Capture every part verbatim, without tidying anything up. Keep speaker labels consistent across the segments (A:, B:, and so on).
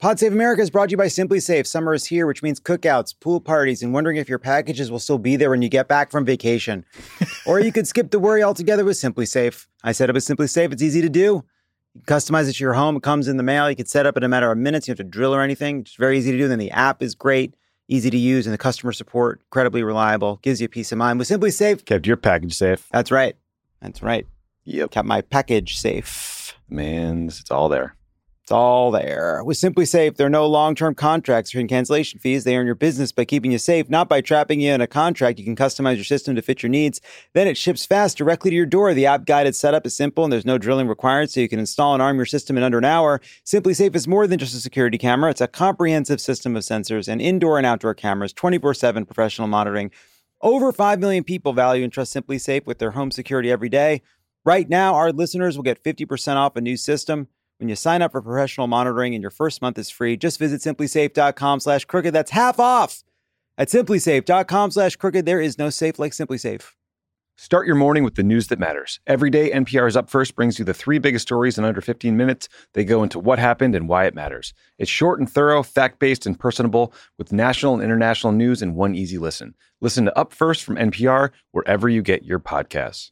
A: Pod Save America is brought to you by Simply Safe. Summer is here, which means cookouts, pool parties, and wondering if your packages will still be there when you get back from vacation. Or you could skip the worry altogether with Simply Safe. I set up with Simply Safe. It's easy to do. You can customize it to your home. It comes in the mail. You can set up in a matter of minutes. You don't have to drill or anything. It's very easy to do. Then the app is great, easy to use, and the customer support, incredibly reliable. Gives you peace of mind. With Simply Safe.
B: Kept your package safe.
A: That's right. That's right.
B: Yep.
A: Kept my package safe.
B: Man, it's all there.
A: It's all there. With Simply Safe, there are no long-term contracts or cancellation fees. They earn your business by keeping you safe, not by trapping you in a contract. You can customize your system to fit your needs. Then it ships fast directly to your door. The app-guided setup is simple, and there's no drilling required, so you can install and arm your system in under an hour. Simply Safe is more than just a security camera. It's a comprehensive system of sensors and indoor and outdoor cameras, twenty-four seven professional monitoring. Over five million people value and trust Simply Safe with their home security every day. Right now, our listeners will get fifty percent off a new system when you sign up for professional monitoring, and your first month is free. Just visit simplysafe.com slash crooked. That's half off at simplysafe.com slash crooked. There is no safe like Simply Safe.
B: Start your morning with the news that matters. Every day, N P R's Up First brings you the three biggest stories in under fifteen minutes. They go into what happened and why it matters. It's short and thorough, fact-based, and personable, with national and international news in one easy listen. Listen to Up First from N P R wherever you get your podcasts.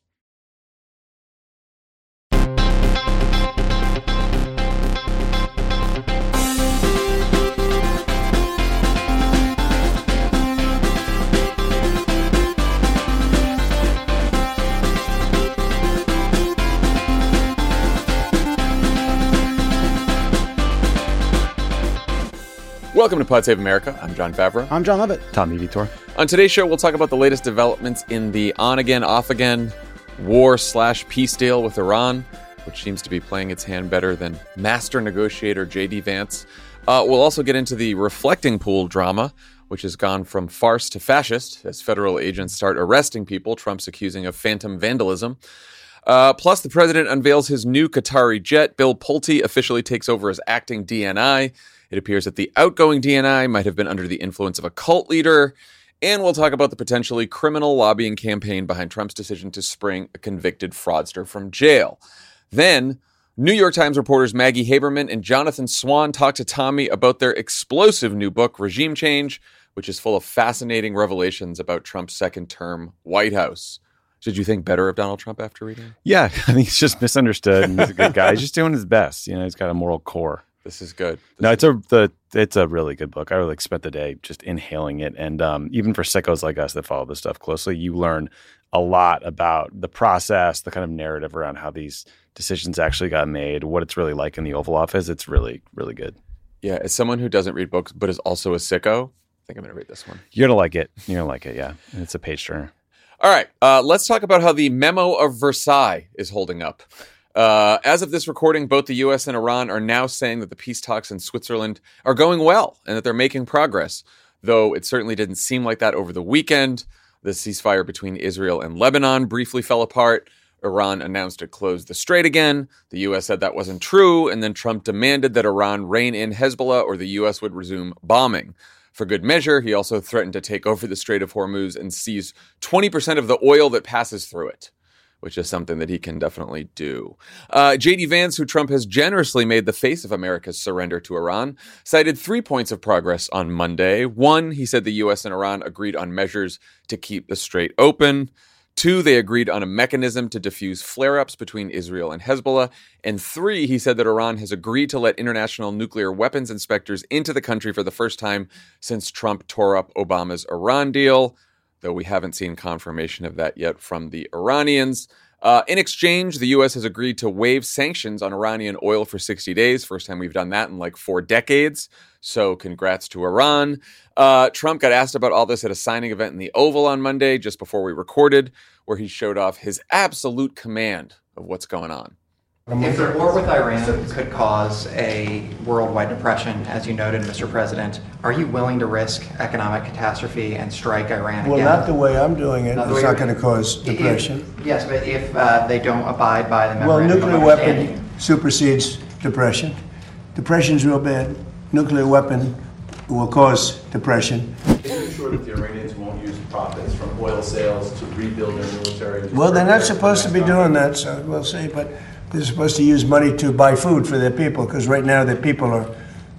C: Welcome to Pod Save America. I'm John Favreau.
A: I'm John Lovett.
B: Tommy Vitor.
C: On today's show, we'll talk about the latest developments in the on-again, off-again war slash peace deal with Iran, which seems to be playing its hand better than master negotiator J D Vance. Uh, we'll also get into the reflecting pool drama, which has gone from farce to fascist as federal agents start arresting people Trump's accusing of phantom vandalism. Uh, plus, the president unveils his new Qatari jet. Bill Pulte officially takes over as acting D N I. It appears that the outgoing D N I might have been under the influence of a cult leader. And we'll talk about the potentially criminal lobbying campaign behind Trump's decision to spring a convicted fraudster from jail. Then, New York Times reporters Maggie Haberman and Jonathan Swan talk to Tommy about their explosive new book, Regime Change, which is full of fascinating revelations about Trump's second-term White House. Did you think better of Donald Trump after reading it?
B: Yeah, I think he's just misunderstood, and he's a good guy. He's just doing his best. You know, he's got a moral core.
C: This is good. This
B: no,
C: is
B: it's a the it's a really good book. I really spent the day just inhaling it, and um, even for sickos like us that follow this stuff closely, you learn a lot about the process, the kind of narrative around how these decisions actually got made, what it's really like in the Oval Office. It's really, really good.
C: Yeah, as someone who doesn't read books but is also a sicko, I think I'm going to read this one.
B: You're gonna like it. You're gonna like it. Yeah, and it's a page turner.
C: All right, uh, let's talk about how the Memo of Versailles is holding up. Uh, as of this recording, both the U S and Iran are now saying that the peace talks in Switzerland are going well and that they're making progress, though it certainly didn't seem like that over the weekend. The ceasefire between Israel and Lebanon briefly fell apart. Iran announced it closed the strait again. The U S said that wasn't true, and then Trump demanded that Iran rein in Hezbollah or the U S would resume bombing. For good measure, he also threatened to take over the Strait of Hormuz and seize twenty percent of the oil that passes through it, which is something that he can definitely do. Uh, J D Vance, who Trump has generously made the face of America's surrender to Iran, cited three points of progress on Monday. One, he said the U S and Iran agreed on measures to keep the strait open. Two, they agreed on a mechanism to defuse flare-ups between Israel and Hezbollah. And three, he said that Iran has agreed to let international nuclear weapons inspectors into the country for the first time since Trump tore up Obama's Iran deal, though we haven't seen confirmation of that yet from the Iranians. Uh, in exchange, the U S has agreed to waive sanctions on Iranian oil for sixty days. First time we've done that in like four decades. So congrats to Iran. Uh, Trump got asked about all this at a signing event in the Oval on Monday, just before we recorded, where he showed off his absolute command of what's going on.
D: If the war with Iran could cause a worldwide depression, as you noted, Mister President, are you willing to risk economic catastrophe and strike Iran
E: well,
D: again?
E: Well, not the way I'm doing it.
D: Not
E: it's not going to cause depression.
D: If, yes, but if uh, they don't abide by the
E: Well,
D: memorandum
E: nuclear
D: of understanding.
E: weapon supersedes depression. Depression's real bad. Nuclear weapon will cause depression.
F: Is it sure that the Iranians won't use profits from oil sales to rebuild their military?
E: Well, they're not supposed to be doing that, so we'll see. But they're supposed to use money to buy food for their people, because right now their people are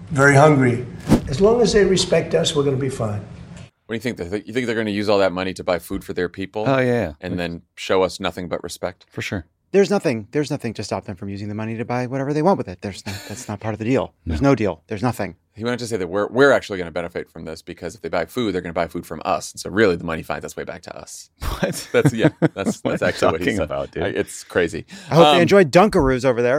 E: very hungry. As long as they respect us, we're going to be fine.
C: What do you think? You think they're going to use all that money to buy food for their people?
B: Oh, yeah, yeah.
C: And then show us nothing but respect?
B: For sure.
A: There's nothing. There's nothing to stop them from using the money to buy whatever they want with it. There's not, that's not part of the deal. There's no, no deal. There's nothing.
C: He wanted to say that we're we're actually going to benefit from this because if they buy food, they're going to buy food from us. And so really, the money finds its way back to us.
B: What?
C: That's yeah. That's
B: what
C: that's actually what he's
B: about, dude.
C: I, it's crazy.
A: I hope
C: um,
A: they enjoy Dunkaroos over there.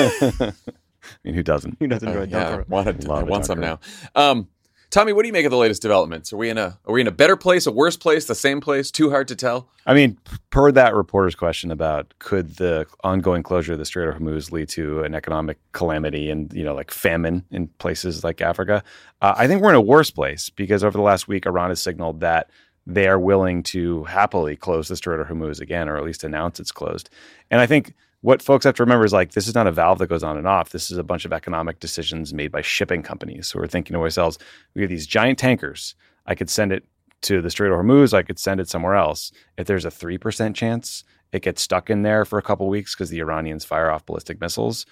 B: I mean, who doesn't?
A: Who doesn't enjoy
C: uh, yeah,
A: Dunkaroos?
C: want,
B: Love
C: I
B: a
C: want some now.
B: Dunkaroo.
C: Um, Tommy, what do you make of the latest developments? Are we in a are we in a better place, a worse place, the same place? Too hard to tell.
B: I mean, per that reporter's question about could the ongoing closure of the Strait of Hormuz lead to an economic calamity and, you know, like famine in places like Africa, uh, I think we're in a worse place because over the last week, Iran has signaled that they are willing to happily close the Strait of Hormuz again, or at least announce it's closed. And I think what folks have to remember is like, this is not a valve that goes on and off. This is a bunch of economic decisions made by shipping companies who are thinking to ourselves, we have these giant tankers. I could send it to the Strait of Hormuz. I could send it somewhere else. If there's a three percent chance it gets stuck in there for a couple of weeks because the Iranians fire off ballistic missiles,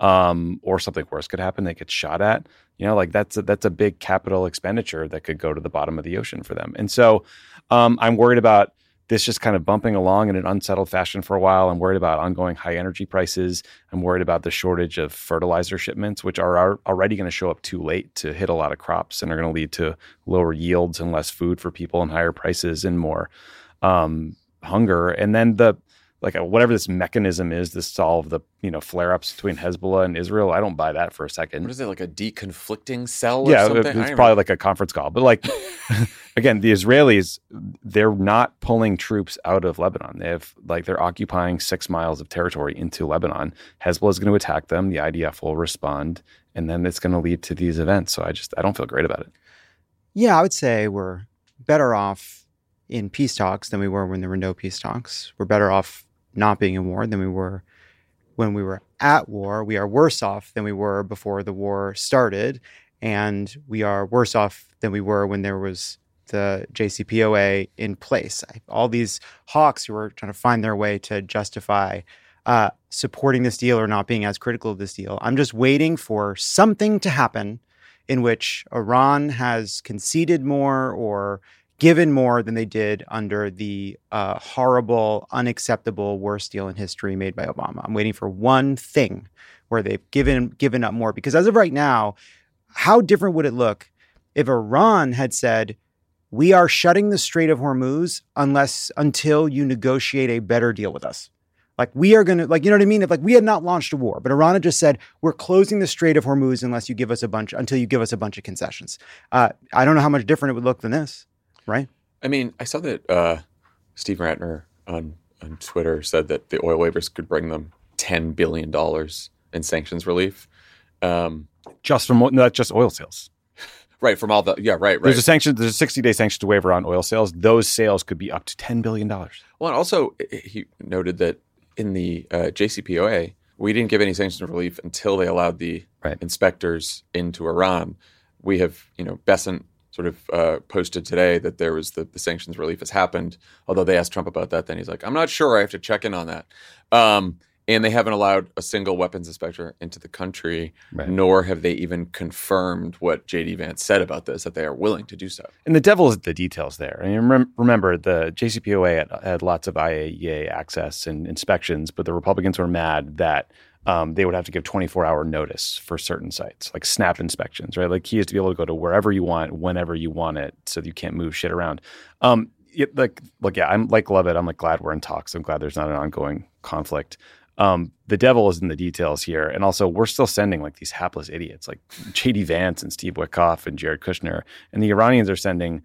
B: um, or something worse could happen, they get shot at, you know, like that's a, that's a big capital expenditure that could go to the bottom of the ocean for them. And so um, I'm worried about this just kind of bumping along in an unsettled fashion for a while. I'm worried about ongoing high energy prices. I'm worried about the shortage of fertilizer shipments, which are, are already going to show up too late to hit a lot of crops and are going to lead to lower yields and less food for people and higher prices and more um, hunger. And then the like whatever this mechanism is to solve the you know flare-ups between Hezbollah and Israel, I don't buy that for a second.
C: What is it, like a deconflicting cell?
B: Yeah,
C: or something?
B: it's probably like a conference call. But like, again, the Israelis, they're not pulling troops out of Lebanon. They have like they're occupying six miles of territory into Lebanon. Hezbollah is going to attack them. The I D F will respond, and then it's going to lead to these events. So I just I don't feel great about it.
A: Yeah, I would say we're better off in peace talks than we were when there were no peace talks. We're better off not being in war than we were when we were at war. We are worse off than we were before the war started. And we are worse off than we were when there was the J C P O A in place. All these hawks who are trying to find their way to justify uh, supporting this deal or not being as critical of this deal. I'm just waiting for something to happen in which Iran has conceded more or given more than they did under the uh, horrible, unacceptable, worst deal in history made by Obama. I'm waiting for one thing where they've given given up more. Because as of right now, how different would it look if Iran had said, we are shutting the Strait of Hormuz unless until you negotiate a better deal with us? Like we are going to, like, you know what I mean? If like we had not launched a war, but Iran had just said, we're closing the Strait of Hormuz unless you give us a bunch, until you give us a bunch of concessions. Uh, I don't know how much different it would look than this. Right.
C: I mean, I saw that uh, Steve Ratner on, on Twitter said that the oil waivers could bring them ten billion dollars in sanctions relief. Um,
B: just from not just oil sales.
C: Right. From all the. Yeah. Right. Right.
B: There's a sanction. There's a sixty day sanctions waiver on oil sales. Those sales could be up to ten billion dollars.
C: Well, and also he noted that in the uh, J C P O A, we didn't give any sanctions relief until they allowed the
B: right.
C: inspectors into Iran. We have, you know, Besant sort of uh, posted today that there was the, the sanctions relief has happened. Although they asked Trump about that, then he's like, I'm not sure. I have to check in on that. Um, and they haven't allowed a single weapons inspector into the country,
B: right.
C: nor have they even confirmed what J D Vance said about this, that they are willing to do so.
B: And the devil is the details there. I mean, rem- remember, the J C P O A had, had lots of I A E A access and inspections, but the Republicans were mad that Um, they would have to give twenty-four hour notice for certain sites, like snap inspections, right? Like key is to be able to go to wherever you want, whenever you want it, so that you can't move shit around. Um, it, like, look, yeah, I'm like, love it. I'm like glad we're in talks. I'm glad there's not an ongoing conflict. Um, the devil is in the details here. And also we're still sending like these hapless idiots like J D Vance and Steve Witkoff and Jared Kushner. And the Iranians are sending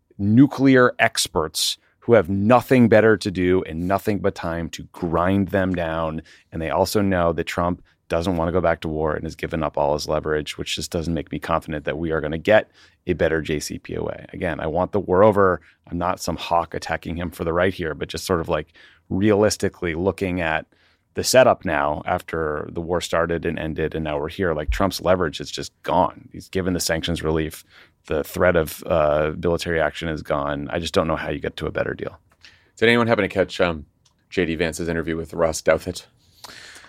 B: nuclear experts who have nothing better to do and nothing but time to grind them down. And they also know that Trump doesn't want to go back to war and has given up all his leverage, which just doesn't make me confident that we are going to get a better J C P O A. Again, I want the war over. I'm not some hawk attacking him for the right here, but just sort of like realistically looking at the setup now after the war started and ended and now we're here. Like Trump's leverage is just gone. He's given the sanctions relief. The threat of uh, military action is gone. I just don't know how you get to a better deal.
C: Did anyone happen to catch um, J D Vance's interview with Ross Douthat?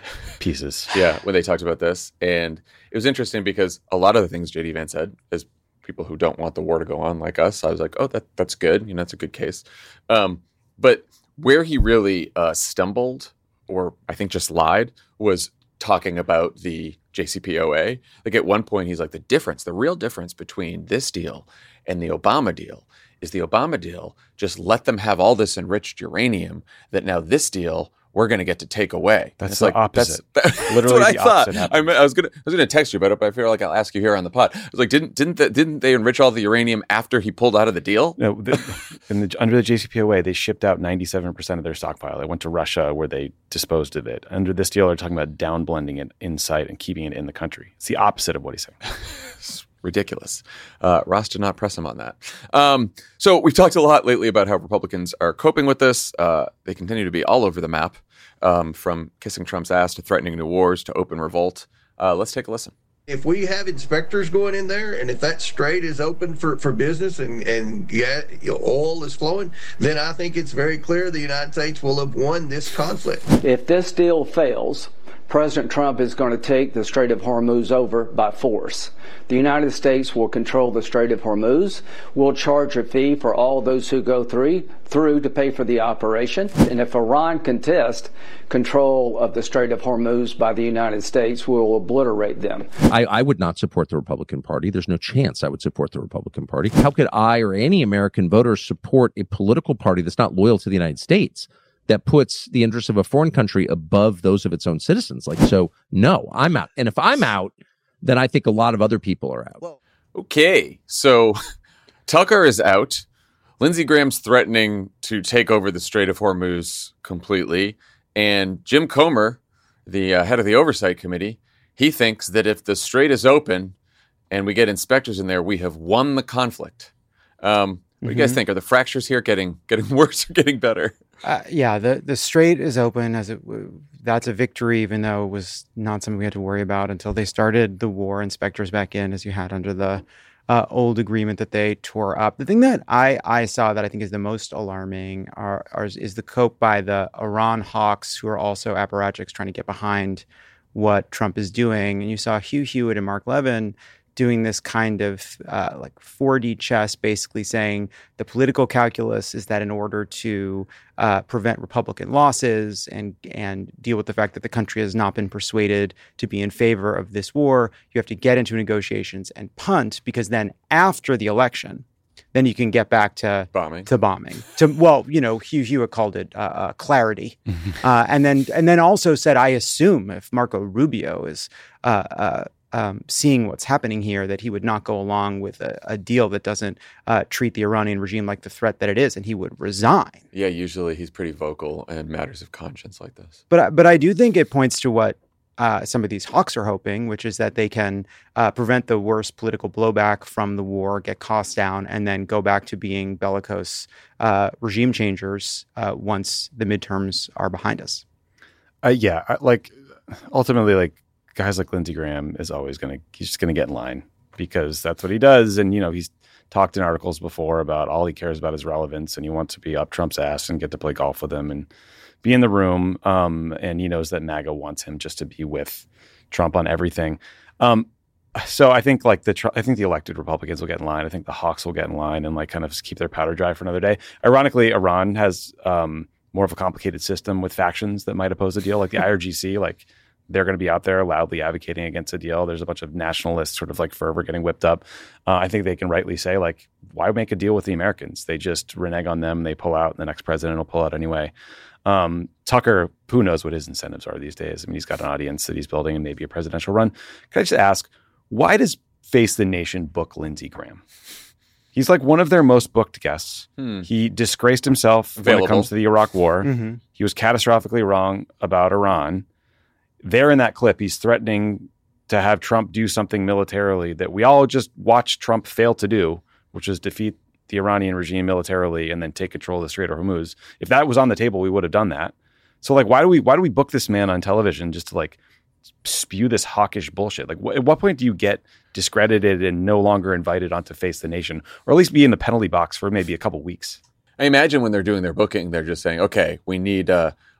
B: pieces.
C: Yeah, when they talked about this. And it was interesting because a lot of the things J D Vance said, as people who don't want the war to go on like us, I was like, oh, that that's good. You know, that's a good case. Um, but where he really uh, stumbled, or I think just lied, was talking about the J C P O A. Like at one point, he's like, the difference, the real difference between this deal and the Obama deal is the Obama deal just let them have all this enriched uranium that now this deal we're going to get to take away.
B: That's
C: it's
B: the
C: like,
B: opposite.
C: That's, that's
B: Literally
C: what
B: the
C: I thought.
B: opposite
C: I, mean, I was going to I was going to text you about it, but I feel like I'll ask you here on the pod. I was like, didn't didn't the, didn't they enrich all the uranium after he pulled out of the deal?
B: No, the, in the, under the J C P O A, they shipped out ninety-seven percent of their stockpile. It went to Russia where they disposed of it. Under this deal, they're talking about down blending it in sight and keeping it in the country. It's the opposite of what he's saying.
C: Ridiculous. Uh, Ross did not press him on that. Um, so we've talked a lot lately about how Republicans are coping with this. Uh, they continue to be all over the map, um, from kissing Trump's ass to threatening new wars to open revolt. Uh, let's take a listen.
G: If we have inspectors going in there, and if that strait is open for, for business and, and yeah, you know, oil is flowing, then I think it's very clear the United States will have won this conflict.
H: If this deal fails, President Trump is going to take the Strait of Hormuz over by force. The United States will control the Strait of Hormuz. We'll charge a fee for all those who go through, through to pay for the operation. And if Iran contests control of the Strait of Hormuz by the United States, we'll obliterate them.
I: I, I would not support the Republican Party. There's no chance I would support the Republican Party. How could I or any American voter support a political party that's not loyal to the United States, that puts the interests of a foreign country above those of its own citizens? Like, so, no, I'm out. And if I'm out, then I think a lot of other people are out.
C: Okay, so Tucker is out. Lindsey Graham's threatening to take over the Strait of Hormuz completely. And Jim Comer, the uh, head of the Oversight Committee, he thinks that if the strait is open and we get inspectors in there, we have won the conflict. Um, what do you guys think? Are the fractures here getting getting worse or getting better?
A: Uh, yeah, the, the strait is open as it that's a victory, even though it was not something we had to worry about until they started the war. Inspectors back in, as you had under the uh, old agreement that they tore up. The thing that I, I saw that I think is the most alarming are, are is the cope by the Iran hawks, who are also apparatchiks trying to get behind what Trump is doing. And you saw Hugh Hewitt and Mark Levin doing this kind of uh, like four D chess, basically saying the political calculus is that in order to uh, prevent Republican losses and and deal with the fact that the country has not been persuaded to be in favor of this war, you have to get into negotiations and punt, because then after the election, then you can get back to
C: bombing.
A: To bombing. To well, you know, Hugh Hewitt called it uh, uh, clarity, uh, and then and then also said, I assume if Marco Rubio is uh, uh, Um, seeing what's happening here, that he would not go along with a, a deal that doesn't uh, treat the Iranian regime like the threat that it is, and he would resign.
C: Yeah, usually he's pretty vocal in matters of conscience like this.
A: But, but I do think it points to what uh, some of these hawks are hoping, which is that they can uh, prevent the worst political blowback from the war, get costs down, and then go back to being bellicose uh, regime changers uh, once the midterms are behind us.
B: Uh, yeah, I, like ultimately, like, guys like Lindsey Graham is always going to, he's just going to get in line because that's what he does. And, you know, he's talked in articles before about all he cares about is relevance, and he wants to be up Trump's ass and get to play golf with him and be in the room. Um, and he knows that MAGA wants him just to be with Trump on everything. Um, so I think like the, I think the elected Republicans will get in line. I think the hawks will get in line and like kind of just keep their powder dry for another day. Ironically, Iran has um, more of a complicated system with factions that might oppose a deal, like the I R G C, like, they're going to be out there loudly advocating against a deal. There's a bunch of nationalist sort of like fervor getting whipped up. Uh, I think they can rightly say, like, why make a deal with the Americans? They just renege on them. They pull out, and the next president will pull out anyway. Um, Tucker, who knows what his incentives are these days? I mean, he's got an audience that he's building and maybe a presidential run. Can I just ask, why does Face the Nation book Lindsey Graham? He's like one of their most booked guests. Hmm. He disgraced himself Available. when it comes to the Iraq war. Mm-hmm. He was catastrophically wrong about Iran. There in that clip, he's threatening to have Trump do something militarily that we all just watched Trump fail to do, which is defeat the Iranian regime militarily and then take control of the Strait of Hormuz. If that was on the table, we would have done that. So, like, why do we why do we book this man on television just to like spew this hawkish bullshit? Like, wh- at what point do you get discredited and no longer invited onto Face the Nation, or at least be in the penalty box for maybe a couple weeks?
C: I imagine when they're doing their booking, they're just saying, okay, we need uh,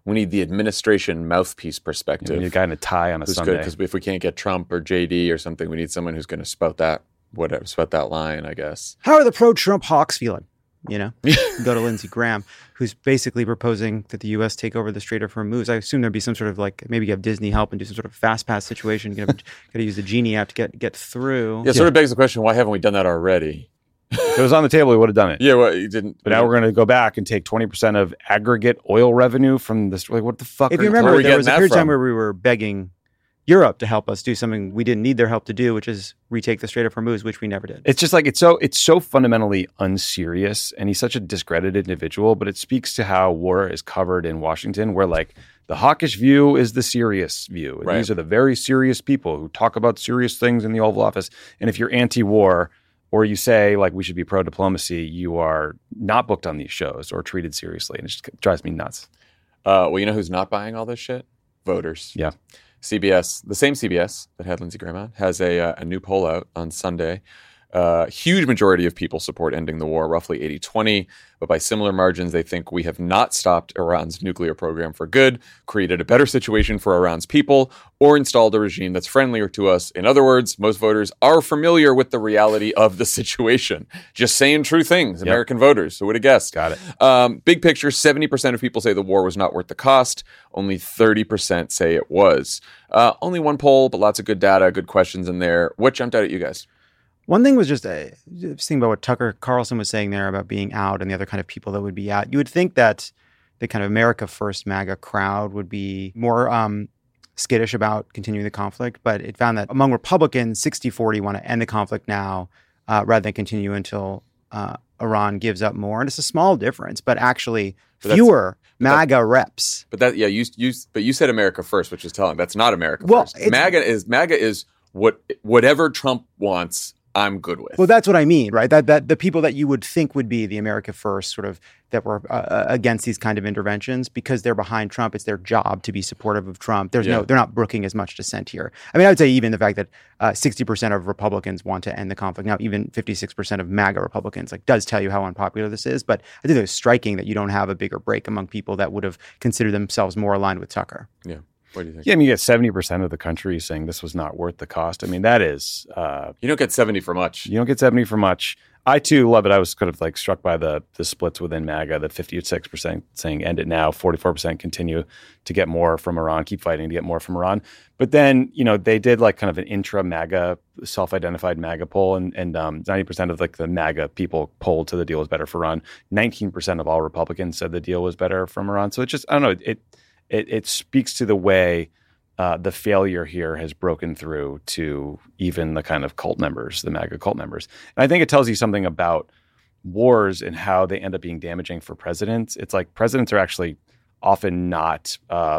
C: We need the administration mouthpiece perspective.
B: You need a guy in a tie on a
C: who's
B: Sunday.
C: Because if we can't get Trump or J D or something, we need someone who's going to spout that, whatever, spout that line, I guess.
A: How are the pro-Trump hawks feeling? You know, go to Lindsey Graham, who's basically proposing that the U S take over the Strait of Hormuz. I assume there'd be some sort of like, maybe you have Disney help and do some sort of fast pass situation. Got to use the Genie app to get get through.
C: Yeah, it sort of begs the question, why haven't we done that already?
B: If it was on the table, we would have done it.
C: Yeah, well, you didn't.
B: But now we're going to go back and take twenty percent of aggregate oil revenue from this. Like, what the fuck?
A: If
B: are
A: you remember,
C: where are we
A: there was a
C: getting that
A: period of time
C: from?
A: where we were begging Europe to help us do something we didn't need their help to do, which is retake the Strait of Hormuz, which we never did.
B: It's just like it's so it's so fundamentally unserious, and he's such a discredited individual. But it speaks to how war is covered in Washington, where like the hawkish view is the serious view.
C: Right.
B: These are the very serious people who talk about serious things in the Oval Office. And if you're anti-war, or you say like we should be pro-diplomacy, you are not booked on these shows or treated seriously, and it just drives me nuts.
C: Uh, well, you know who's not buying all this shit? Voters.
B: Yeah.
C: C B S, the same C B S that had Lindsey Graham on, has a, uh, a new poll out on Sunday. Uh, huge majority of people support ending the war, roughly eighty twenty, but by similar margins, they think we have not stopped Iran's nuclear program for good, created a better situation for Iran's people, or installed a regime that's friendlier to us. In other words, most voters are familiar with the reality of the situation. Just saying true things,
B: Yep.
C: American voters. Who would have guessed?
B: Got it.
C: Um, big picture, seventy percent of people say the war was not worth the cost. Only thirty percent say it was. Uh, only one poll, but lots of good data, good questions in there. What jumped out at you guys?
A: One thing was just uh, just thinking about what Tucker Carlson was saying there about being out and the other kind of people that would be out. You would think that the kind of America First MAGA crowd would be more um, skittish about continuing the conflict, but it found that among Republicans, sixty forty want to end the conflict now uh, rather than continue until uh, Iran gives up more. And it's a small difference, but actually
C: But
A: fewer
C: but that-
A: MAGA reps.
C: But that, yeah, you, you, but you said America First, which is telling. That's not America
A: Well,
C: First.
A: it's-
C: MAGA is MAGA is what whatever Trump wants, I'm good with.
A: Well, that's what I mean, right? That that the people that you would think would be the America First, sort of that were uh, against these kind of interventions, because they're behind Trump. It's their job to be supportive of Trump. There's
C: Yeah.
A: no, they're not brooking as much dissent here. I mean, I would say even the fact that uh, sixty percent of Republicans want to end the conflict now, even fifty-six percent of MAGA Republicans, like does tell you how unpopular this is. But I think it's striking that you don't have a bigger break among people that would have considered themselves more aligned with Tucker.
C: yeah. What do you think?
B: Yeah, I mean, you get seventy percent of the country saying this was not worth the cost. I mean, that is, uh,
C: You don't get seventy for much.
B: you don't get seventy for much. I too love it. I was kind of like struck by the the splits within MAGA, the fifty-six percent saying end it now, forty-four percent continue to get more from Iran, keep fighting to get more from Iran. But then, you know, they did like kind of an intra MAGA, self-identified MAGA poll, and and um, ninety percent of like the MAGA people polled to the deal was better for Iran. nineteen percent of all Republicans said the deal was better from Iran. So it just, I don't know, it it, it speaks to the way Uh, the failure here has broken through to even the kind of cult members, the MAGA cult members. And I think it tells you something about wars and how they end up being damaging for presidents. It's like presidents are actually often not, uh,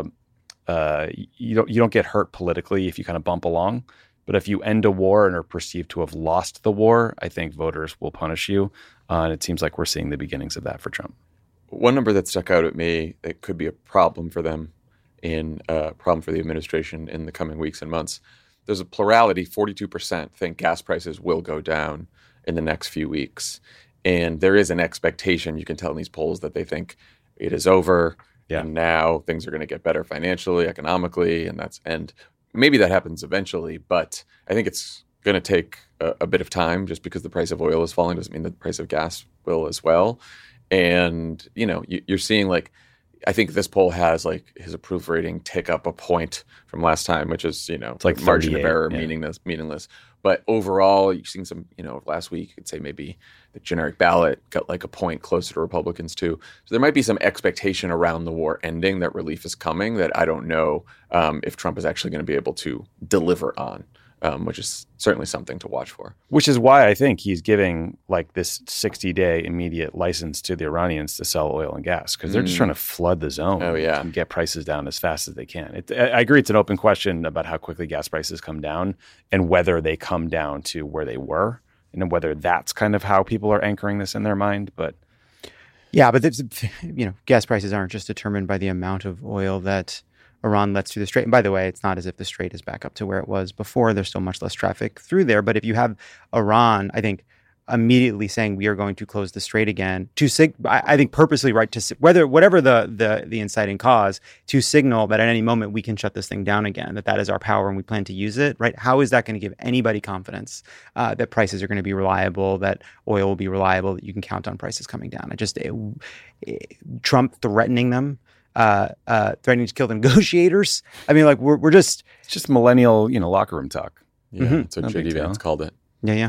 B: uh, you don't, you don't get hurt politically if you kind of bump along. But if you end a war and are perceived to have lost the war, I think voters will punish you. Uh, and it seems like we're seeing the beginnings of that for Trump.
C: One number that stuck out at me that could be a problem for them in a uh, problem for the administration in the coming weeks and months. There's a plurality, forty-two percent think gas prices will go down in the next few weeks. And there is an expectation, you can tell in these polls, that they think it is over.
B: Yeah.
C: And now things are going to get better financially, economically, and that's and maybe that happens eventually, but I think it's going to take a, a bit of time. Just because the price of oil is falling doesn't mean the price of gas will as well. And, you know, you, you're seeing like, I think this poll has like his approval rating tick up a point from last time, which is, you know,
B: It's like
C: margin of
B: thirty-eight,
C: error,
B: yeah.
C: meaningless, meaningless. But overall, you've seen some, you know, last week, you could say maybe the generic ballot got like a point closer to Republicans too. So there might be some expectation around the war ending that relief is coming that I don't know um, if Trump is actually going to be able to deliver on, um, which is certainly something to watch for.
B: Which is why I think he's giving like this sixty-day immediate license to the Iranians to sell oil and gas, because they're just
C: Mm.
B: trying to flood the zone
C: Oh, yeah.
B: and get prices down as fast as they can. It, I I agree it's an open question about how quickly gas prices come down and whether they come down to where they were, and whether that's kind of how people are anchoring this in their mind. But
A: Yeah, but this, you know, gas prices aren't just determined by the amount of oil that Iran lets through the Strait. And by the way, it's not as if the Strait is back up to where it was before. There's still much less traffic through there. But if you have Iran, I think immediately saying we are going to close the strait again to sig- I, I think purposely right to whether whatever the, the the inciting cause to signal that at any moment we can shut this thing down again, that that is our power and we plan to use it, right? How is that going to give anybody confidence uh, that prices are going to be reliable, that oil will be reliable, that you can count on prices coming down? I just it, it, Trump threatening them, uh, uh, threatening to kill the negotiators. I mean, like we're we're just
B: it's just millennial, you know, locker room talk.
C: Yeah,
A: mm-hmm.
C: That's what
B: No
C: J D
B: big deal.
C: Vance called it.
A: yeah yeah.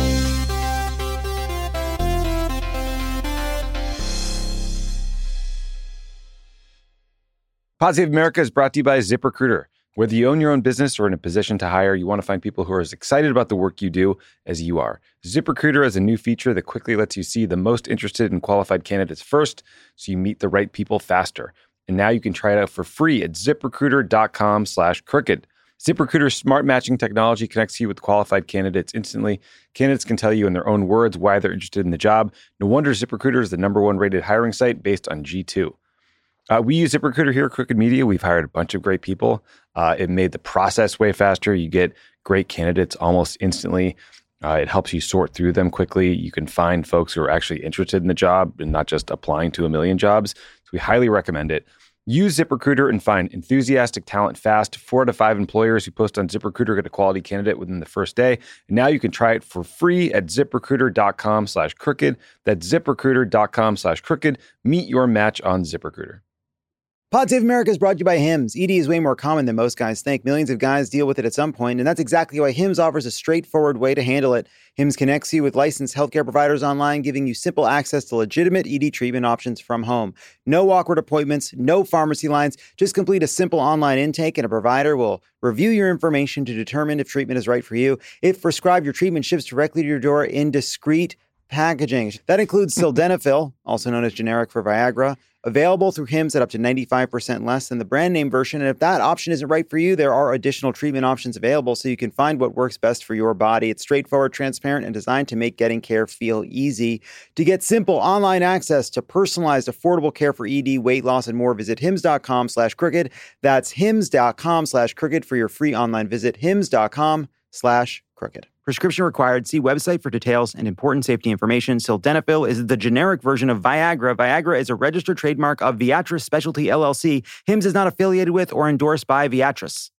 B: Pod Save America is brought to you by ZipRecruiter. Whether you own your own business or in a position to hire, you want to find people who are as excited about the work you do as you are. ZipRecruiter has a new feature that quickly lets you see the most interested and qualified candidates first, so you meet the right people faster. And now you can try it out for free at ZipRecruiter.com slash crooked. ZipRecruiter's smart matching technology connects you with qualified candidates instantly. Candidates can tell you in their own words why they're interested in the job. No wonder ZipRecruiter is the number one rated hiring site based on G two. Uh, we use ZipRecruiter here at Crooked Media. We've hired a bunch of great people. Uh, it made the process way faster. You get great candidates almost instantly. Uh, it helps you sort through them quickly. You can find folks who are actually interested in the job and not just applying to a million jobs. So we highly recommend it. Use ZipRecruiter and find enthusiastic talent fast. Four out of five employers who post on ZipRecruiter get a quality candidate within the first day. And now you can try it for free at ZipRecruiter.com slash crooked. That's ZipRecruiter.com slash crooked. Meet your match on ZipRecruiter.
A: Pod Save America is brought to you by Hims. E D is way more common than most guys think. Millions of guys deal with it at some point, and that's exactly why Hims offers a straightforward way to handle it. Hims connects you with licensed healthcare providers online, giving you simple access to legitimate E D treatment options from home. No awkward appointments, no pharmacy lines. Just complete a simple online intake, and a provider will review your information to determine if treatment is right for you. If prescribed, your treatment ships directly to your door in discreet packaging. That includes sildenafil, also known as generic for Viagra, available through Hims at up to ninety-five percent less than the brand name version. And if that option isn't right for you, there are additional treatment options available so you can find what works best for your body. It's straightforward, transparent, and designed to make getting care feel easy. To get simple online access to personalized, affordable care for E D, weight loss, and more, visit hims.com slash crooked. That's hims.com slash crooked for your free online visit. Hims.com slash crooked. Prescription required. See website for details and important safety information. Sildenafil is the generic version of Viagra. Viagra is a registered trademark of Viatris Specialty L L C. Hims is not affiliated with or endorsed by Viatris.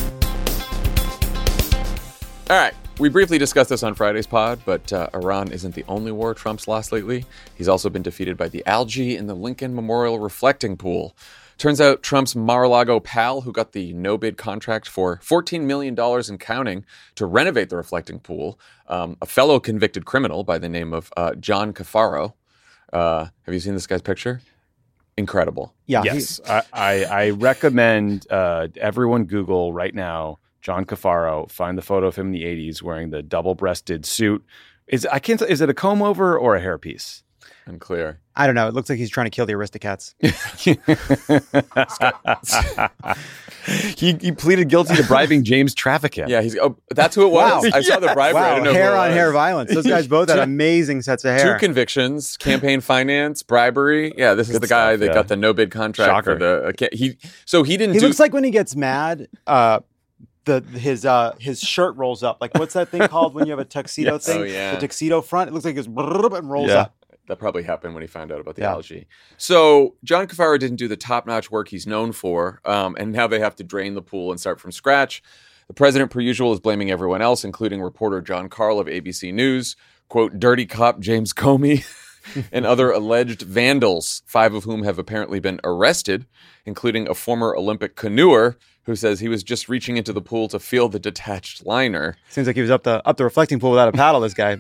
C: All right. We briefly discussed this on Friday's pod, but uh, Iran isn't the only war Trump's lost lately. He's also been defeated by the algae in the Lincoln Memorial Reflecting Pool. Turns out Trump's Mar-a-Lago pal, who got the no-bid contract for fourteen million dollars and counting to renovate the reflecting pool, um, a fellow convicted criminal by the name of uh, John Cafaro. Uh, have you seen this guy's picture? Incredible.
A: Yeah.
B: Yes. I, I, I recommend uh, everyone Google right now John Cafaro, find the photo of him in the eighties wearing the double-breasted suit. Is I can't. Is it a comb over or a hairpiece?
C: Unclear.
A: I don't know. It looks like he's trying to kill the Aristocats.
B: he, he pleaded guilty to bribing James Traficant.
C: Yeah, he's. Oh, that's who it was.
A: Wow.
C: I saw the bribery. I
A: Wow,
C: didn't know
A: hair
C: who it
A: on
C: was.
A: hair violence. Those guys both had amazing sets of hair.
C: Two convictions: campaign finance, bribery. Yeah, this is
B: Good
C: the guy
B: stuff,
C: that
B: yeah.
C: got the no bid contract
B: Shocker.
C: for the. Uh, he so he didn't.
A: He
C: do,
A: looks like when he gets mad, uh, the his uh, his shirt rolls up. Like what's that thing called when you have a tuxedo
B: Yes.
A: thing?
C: Oh, yeah.
A: The tuxedo front. It looks like it's and rolls
B: Yeah.
A: up.
C: That probably happened when he found out about the
A: Yeah.
C: algae. So John Cafaro didn't do the top-notch work he's known for, um, and now they have to drain the pool and start from scratch. The president, per usual, is blaming everyone else, including reporter John Karl of A B C News, quote, dirty cop James Comey, and other alleged vandals, five of whom have apparently been arrested, including a former Olympic canoer who says he was just reaching into the pool to feel the detached liner.
A: Seems like he was up the up the reflecting pool without a paddle. This guy.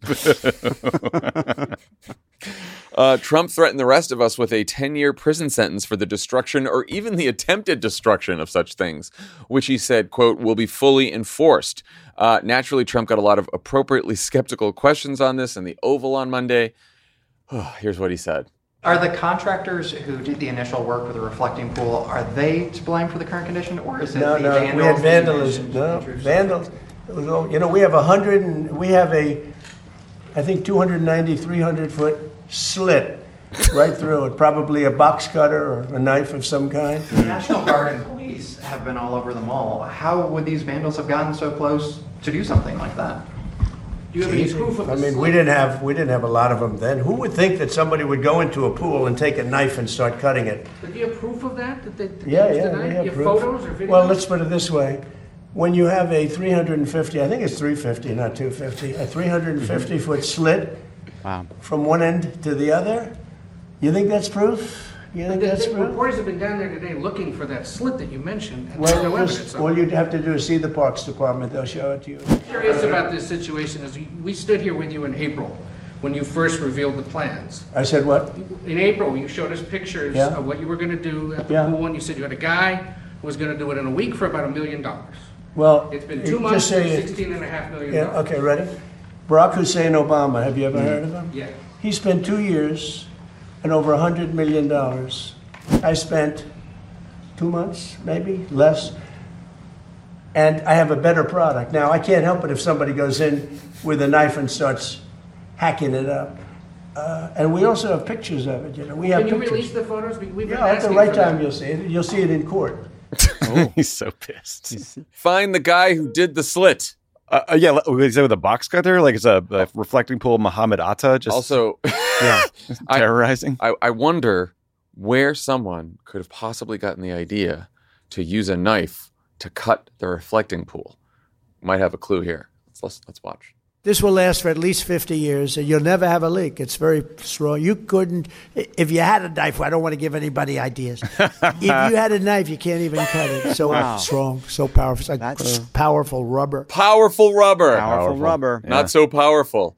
C: Uh, Trump threatened the rest of us with a ten-year prison sentence for the destruction or even the attempted destruction of such things, which he said, quote, will be fully enforced. Uh, naturally, Trump got a lot of appropriately skeptical questions on this in the Oval on Monday. Here's what he said.
D: Are the contractors who did the initial work with the reflecting pool, are they to blame for the current condition, or is it
E: No,
D: the
E: no,
D: vandals?
E: we had
D: that you
E: vandalism,
D: mentioned,
E: no,
D: intrusive?
E: vandals. It was all- You know, we have a hundred and, we have a, I think, two hundred ninety, three hundred foot slit right through it, probably a box cutter or a knife of some kind.
D: The National Guard and police have been all over the mall. How would these vandals have gotten so close to do something like that?
J: Do you have any proof of
E: I
J: the
E: mean,
J: slit?
E: we didn't have we didn't have a lot of them then. Who would think that somebody would go into a pool and take a knife and start cutting it?
J: But do you have proof of that? That they, that
E: Yeah,
J: they used
E: yeah,
J: the
E: we
J: knife?
E: have
J: You have
E: proof.
J: photos or videos?
E: Well, let's put it this way: when you have a three hundred fifty, I think it's three fifty, not two fifty, a three hundred fifty foot slit
A: Wow.
E: from one end to the other, you think that's proof? You think
J: The-
E: that's
J: the
E: proof?
J: reporters have been down there today looking for that slit that you mentioned, and there's
E: Well,
J: no
E: just-
J: evidence of
E: all
J: it.
E: you'd have to do is see the Parks Department; they'll show it to you.
J: I'm curious about this situation is we stood here with you in April when you first revealed the plans.
E: I said what?
J: In April, you showed us pictures
E: Yeah.
J: of what you were going to do at the
E: Yeah.
J: pool, and you said you had a guy who was going to do it in a week for about a million dollars.
E: Well,
J: It's been
E: you
J: two
E: just
J: months
E: say
J: and
E: it-
J: sixteen and a half million
E: Yeah.
J: dollars.
E: Okay. Ready? Barack Hussein Obama. Have you ever heard of him?
J: Yeah.
E: He spent two years and over a hundred million dollars. I spent two months, maybe less, and I have a better product. Now I can't help it if somebody goes in with a knife and starts hacking it up. Uh, and we also have pictures of it. You know, we have
J: Can you
E: pictures.
J: release the photos? We- We've been
E: Yeah, at the
J: asking
E: right
J: for that.
E: time you'll see it. You'll see it in court.
B: He's so pissed.
C: Find the guy who did the slit.
B: Uh, uh, yeah, is that with a box cutter? Like it's a, a reflecting pool, Muhammad Atta, just
C: Also,
B: yeah,
C: I-
B: terrorizing.
C: I, I wonder where someone could have possibly gotten the idea to use a knife to cut the reflecting pool. Might have a clue here. Let's let's, let's watch.
K: This will last for at least fifty years, and you'll never have a leak. It's very strong. You couldn't, if you had a knife, I don't want to give anybody ideas. If you had a knife, you can't even cut it. So
A: Wow.
K: strong, so powerful. It's like
A: That's-
K: powerful rubber.
C: Powerful rubber.
A: Powerful,
B: Powerful.
A: rubber.
B: Yeah.
C: Not so powerful.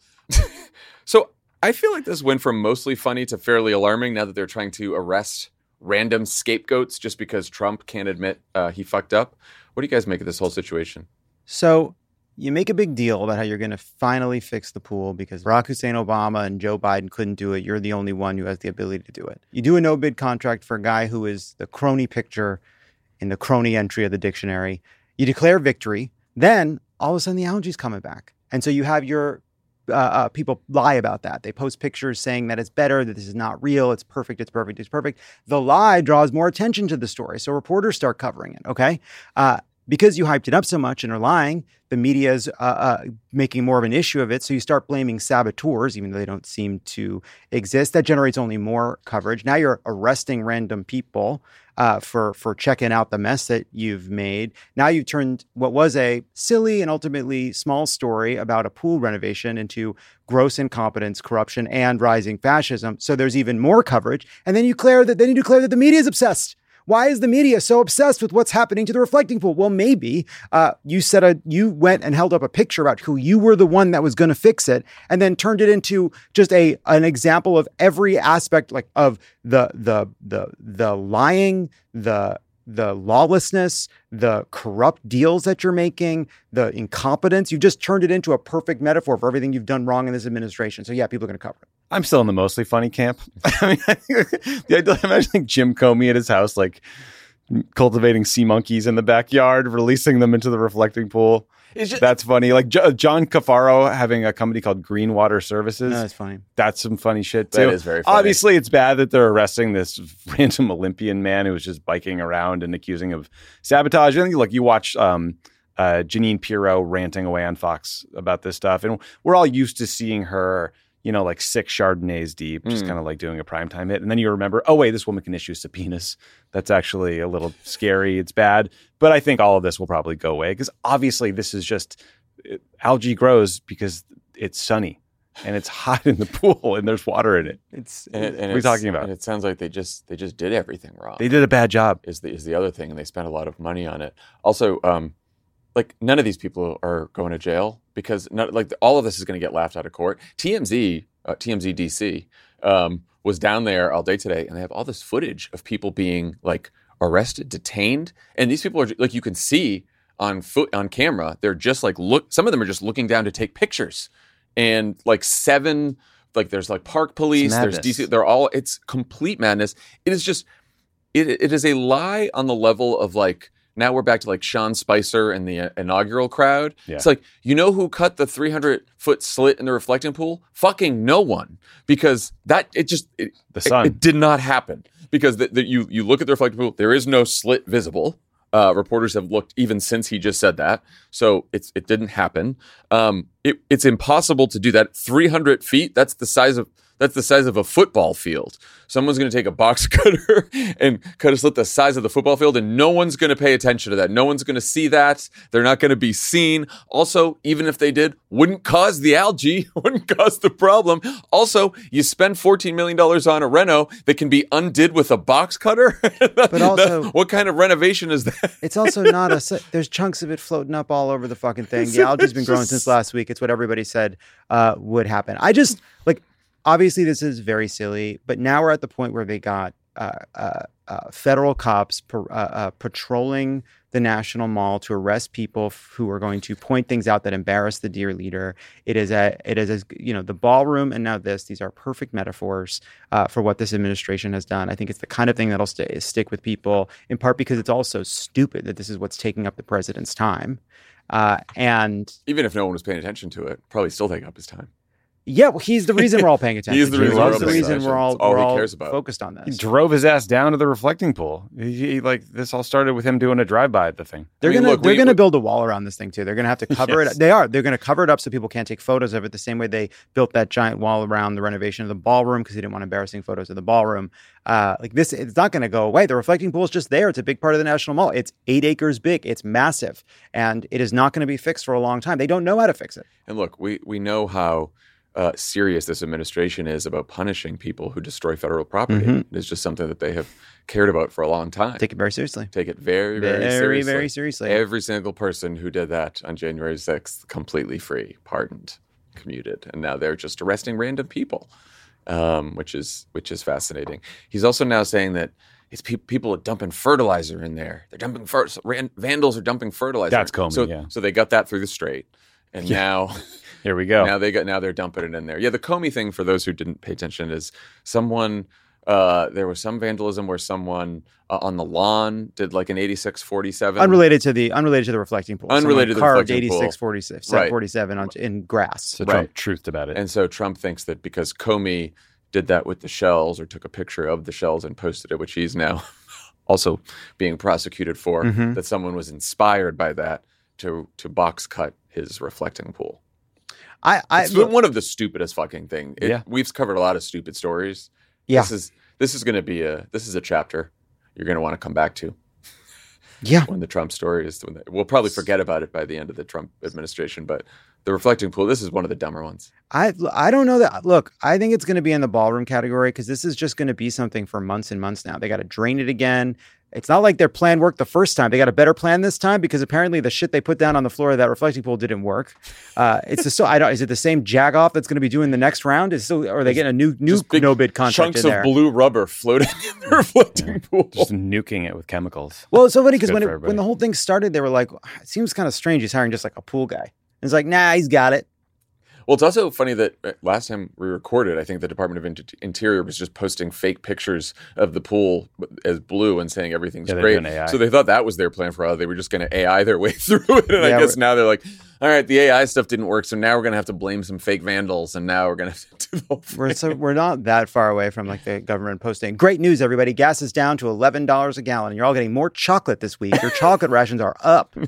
C: So I feel like this went from mostly funny to fairly alarming now that they're trying to arrest random scapegoats just because Trump can't admit uh, he fucked up. What do you guys make of this whole situation?
A: So you make a big deal about how you're going to finally fix the pool because Barack Hussein Obama and Joe Biden couldn't do it. You're the only one who has the ability to do it. You do a no-bid contract for a guy who is the crony picture in the crony entry of the dictionary. You declare victory. Then all of a sudden the algae's coming back. And so you have your uh, uh, people lie about that. They post pictures saying that it's better, that this is not real, it's perfect, it's perfect, it's perfect. The lie draws more attention to the story. So reporters start covering it, okay? Uh, Because you hyped it up so much and are lying, the media is uh, uh, making more of an issue of it. So you start blaming saboteurs, even though they don't seem to exist. That generates only more coverage. Now you're arresting random people uh, for for checking out the mess that you've made. Now you've turned what was a silly and ultimately small story about a pool renovation into gross incompetence, corruption, and rising fascism. So there's even more coverage. And then you declare that then you declare that the media is obsessed. Why is the media so obsessed with what's happening to the reflecting pool? Well, maybe uh, you said a you went and held up a picture about who you were the one that was going to fix it, and then turned it into just a an example of every aspect, like of the the the the lying, the the lawlessness, the corrupt deals that you're making, the incompetence. You just turned it into a perfect metaphor for everything you've done wrong in this administration. So yeah, people are going to cover it.
B: I'm still in the mostly funny camp. I mean, the idea, imagine like Jim Comey at his house, like cultivating sea monkeys in the backyard, releasing them into the reflecting pool.
C: Just,
B: That's funny. Like jo- John Cafaro having a company called Green Water Services.
A: No, that's funny.
B: That's some funny shit too.
C: That is very funny.
B: Obviously, it's bad that they're arresting this random Olympian man who was just biking around and accusing of sabotage. I think, like, you watch um, uh, Jeanine Pirro ranting away on Fox about this stuff, and we're all used to seeing her, you know, like six Chardonnays deep, just
C: Mm.
B: kind of like doing a primetime hit. And then you remember, oh, wait, this woman can issue subpoenas. That's actually a little scary. It's bad. But I think all of this will probably go away because obviously this is just it, algae grows because it's sunny and it's hot in the pool and there's water in it.
A: It's
C: and it, and
B: what are you
C: it's-
B: talking about?
C: And it sounds like they just they just did everything wrong.
B: They did a bad job.
C: Is the is the other thing, and they spent a lot of money on it. Also, um, like none of these people are going to jail because none, like all of this is going to get laughed out of court. T M Z, uh, T M Z D C, um, was down there all day today, and they have all this footage of people being like arrested, detained, and these people are like you can see on foot on camera. They're just like look. Some of them are just looking down to take pictures, and like seven. Like there's like park police, there's D C. They're all. It's complete madness. It is just. It it is a lie on the level of like. Now we're back to like Sean Spicer and the uh, inaugural crowd.
B: Yeah.
C: It's like, you know who cut the three hundred foot slit in the reflecting pool? Fucking no one. Because that, it just, it,
B: The sun.
C: It, it did not happen. Because the, the, you, you look at the reflecting pool, there is no slit visible. Uh, reporters have looked even since he just said that. So it's it didn't happen. Um, it, it's impossible to do that. three hundred feet, that's the size of That's the size of a football field. Someone's going to take a box cutter and cut a slit the size of the football field, and no one's going to pay attention to that. No one's going to see that. They're not going to be seen. Also, even if they did, wouldn't cause the algae, wouldn't cause the problem. Also, you spend fourteen million dollars on a reno that can be undid with a box cutter.
A: But also,
C: what kind of renovation is that?
A: It's also not a, there's chunks of it floating up all over the fucking thing. The algae's been growing since last week. It's what everybody said uh, would happen. I just, like, obviously, this is very silly, but now we're at the point where they got uh, uh, uh, federal cops per, uh, uh, patrolling the National Mall to arrest people f- who are going to point things out that embarrass the dear leader. It is a, it is, a, you know, the ballroom and now this. These are perfect metaphors uh, for what this administration has done. I think it's the kind of thing that'll stay, stick with people, in part because it's also stupid that this is what's taking up the president's time. Uh, and
C: even if no one was paying attention to it, probably still take up his time.
A: Yeah, well, he's the reason we're all paying attention.
C: He's the reason,
A: he
C: we're,
A: loves the reason we're all,
C: all
A: we're
C: he
A: all
C: cares about.
A: focused on
B: He
A: this.
B: drove his ass down to the reflecting pool. He, he, like this all started with him doing a drive-by at the thing.
A: They're
C: I mean,
A: gonna
C: look,
A: they're
C: we-
A: gonna
C: we-
A: build a wall around this thing too. They're gonna have to cover
B: Yes.
A: it. They are. They're gonna cover it up so people can't take photos of it. The same way they built that giant wall around the renovation of the ballroom because they didn't want embarrassing photos of the ballroom. Uh, like this, it's not gonna go away. The reflecting pool is just there. It's a big part of the National Mall. It's eight acres big. It's massive, and it is not going to be fixed for a long time. They don't know how to fix it.
C: And look, we we know how uh, serious this administration is about punishing people who destroy federal property.
A: Mhm.
C: It's just something that they have cared about for a long time.
A: Take it very seriously.
C: Take it very, very,
A: Very,
C: seriously.
A: very seriously.
C: Every single person who did that on January sixth, completely free, pardoned, commuted, and now they're just arresting random people, um, which is which is fascinating. He's also now saying that it's pe- people are dumping fertilizer in there. They're dumping fer- so ran- vandals are dumping fertilizer.
B: That's Comey,
C: So,
B: yeah.
C: so they got that through the Strait, and
B: Yeah.
C: now.
B: Here we go.
C: Now they got now they're dumping it in there. Yeah, the Comey thing, for those who didn't pay attention, is someone uh, there was some vandalism where someone uh, on the lawn did like an eighty-six forty-seven.
A: Unrelated to the unrelated to the reflecting pool.
C: Unrelated to the
A: Someone carved
C: reflecting pool.
A: eighty-six forty-six,
C: Right.
A: forty-seven on, in grass.
B: So
C: Right.
B: Trump truthed about it.
C: And so Trump thinks that because Comey did that with the shells or took a picture of the shells and posted it, which he's now also being prosecuted for,
A: Mhm.
C: that someone was inspired by that to to box cut his reflecting pool.
A: I, I
C: It's
A: look,
C: one of the stupidest fucking thing. It,
B: Yeah.
C: We've covered a lot of stupid stories.
A: Yeah.
C: This is this is going to be a this is a chapter you're going to want to come back to.
A: Yeah.
C: When the Trump story is, when the, we'll probably forget about it by the end of the Trump administration. But the reflecting pool, this is one of the dumber ones.
A: I I don't know that. Look, I think it's going to be in the ballroom category because this is just going to be something for months and months now. They got to drain it again. It's not like their plan worked the first time. They got a better plan this time because apparently the shit they put down on the floor of that reflecting pool didn't work. Uh, it's just so I don't. Is it the same jagoff that's going to be doing the next round? Is still, or are they getting a new new
C: Just big
A: no bid contract
C: chunks
A: in there?
C: of blue rubber floating in the reflecting pool.
B: Just nuking it with chemicals.
A: Well, it's so funny
B: It's
A: because
B: good
A: when
B: for
A: it,
B: everybody.
A: when the whole thing started, they were like, "It seems kind of strange. He's hiring just like a pool guy." And it's like, "Nah, he's got it."
C: Well, it's also funny that uh, last time we recorded, I think the Department of Inter- Interior was just posting fake pictures of the pool as blue and saying everything's
B: Yeah, they're
C: great.
B: doing A I.
C: So they thought that was their plan for how they were just going to A I their way through it. And
A: Yeah,
C: I guess
A: we're-
C: now they're like, all right, the A I stuff didn't work, so now we're going to have to blame some fake vandals, and now we're going to have to do the whole thing.
A: We're so we're not that far away from like the government posting. Great news, everybody! Gas is down to eleven dollars a gallon, and you're all getting more chocolate this week. Your chocolate rations are up.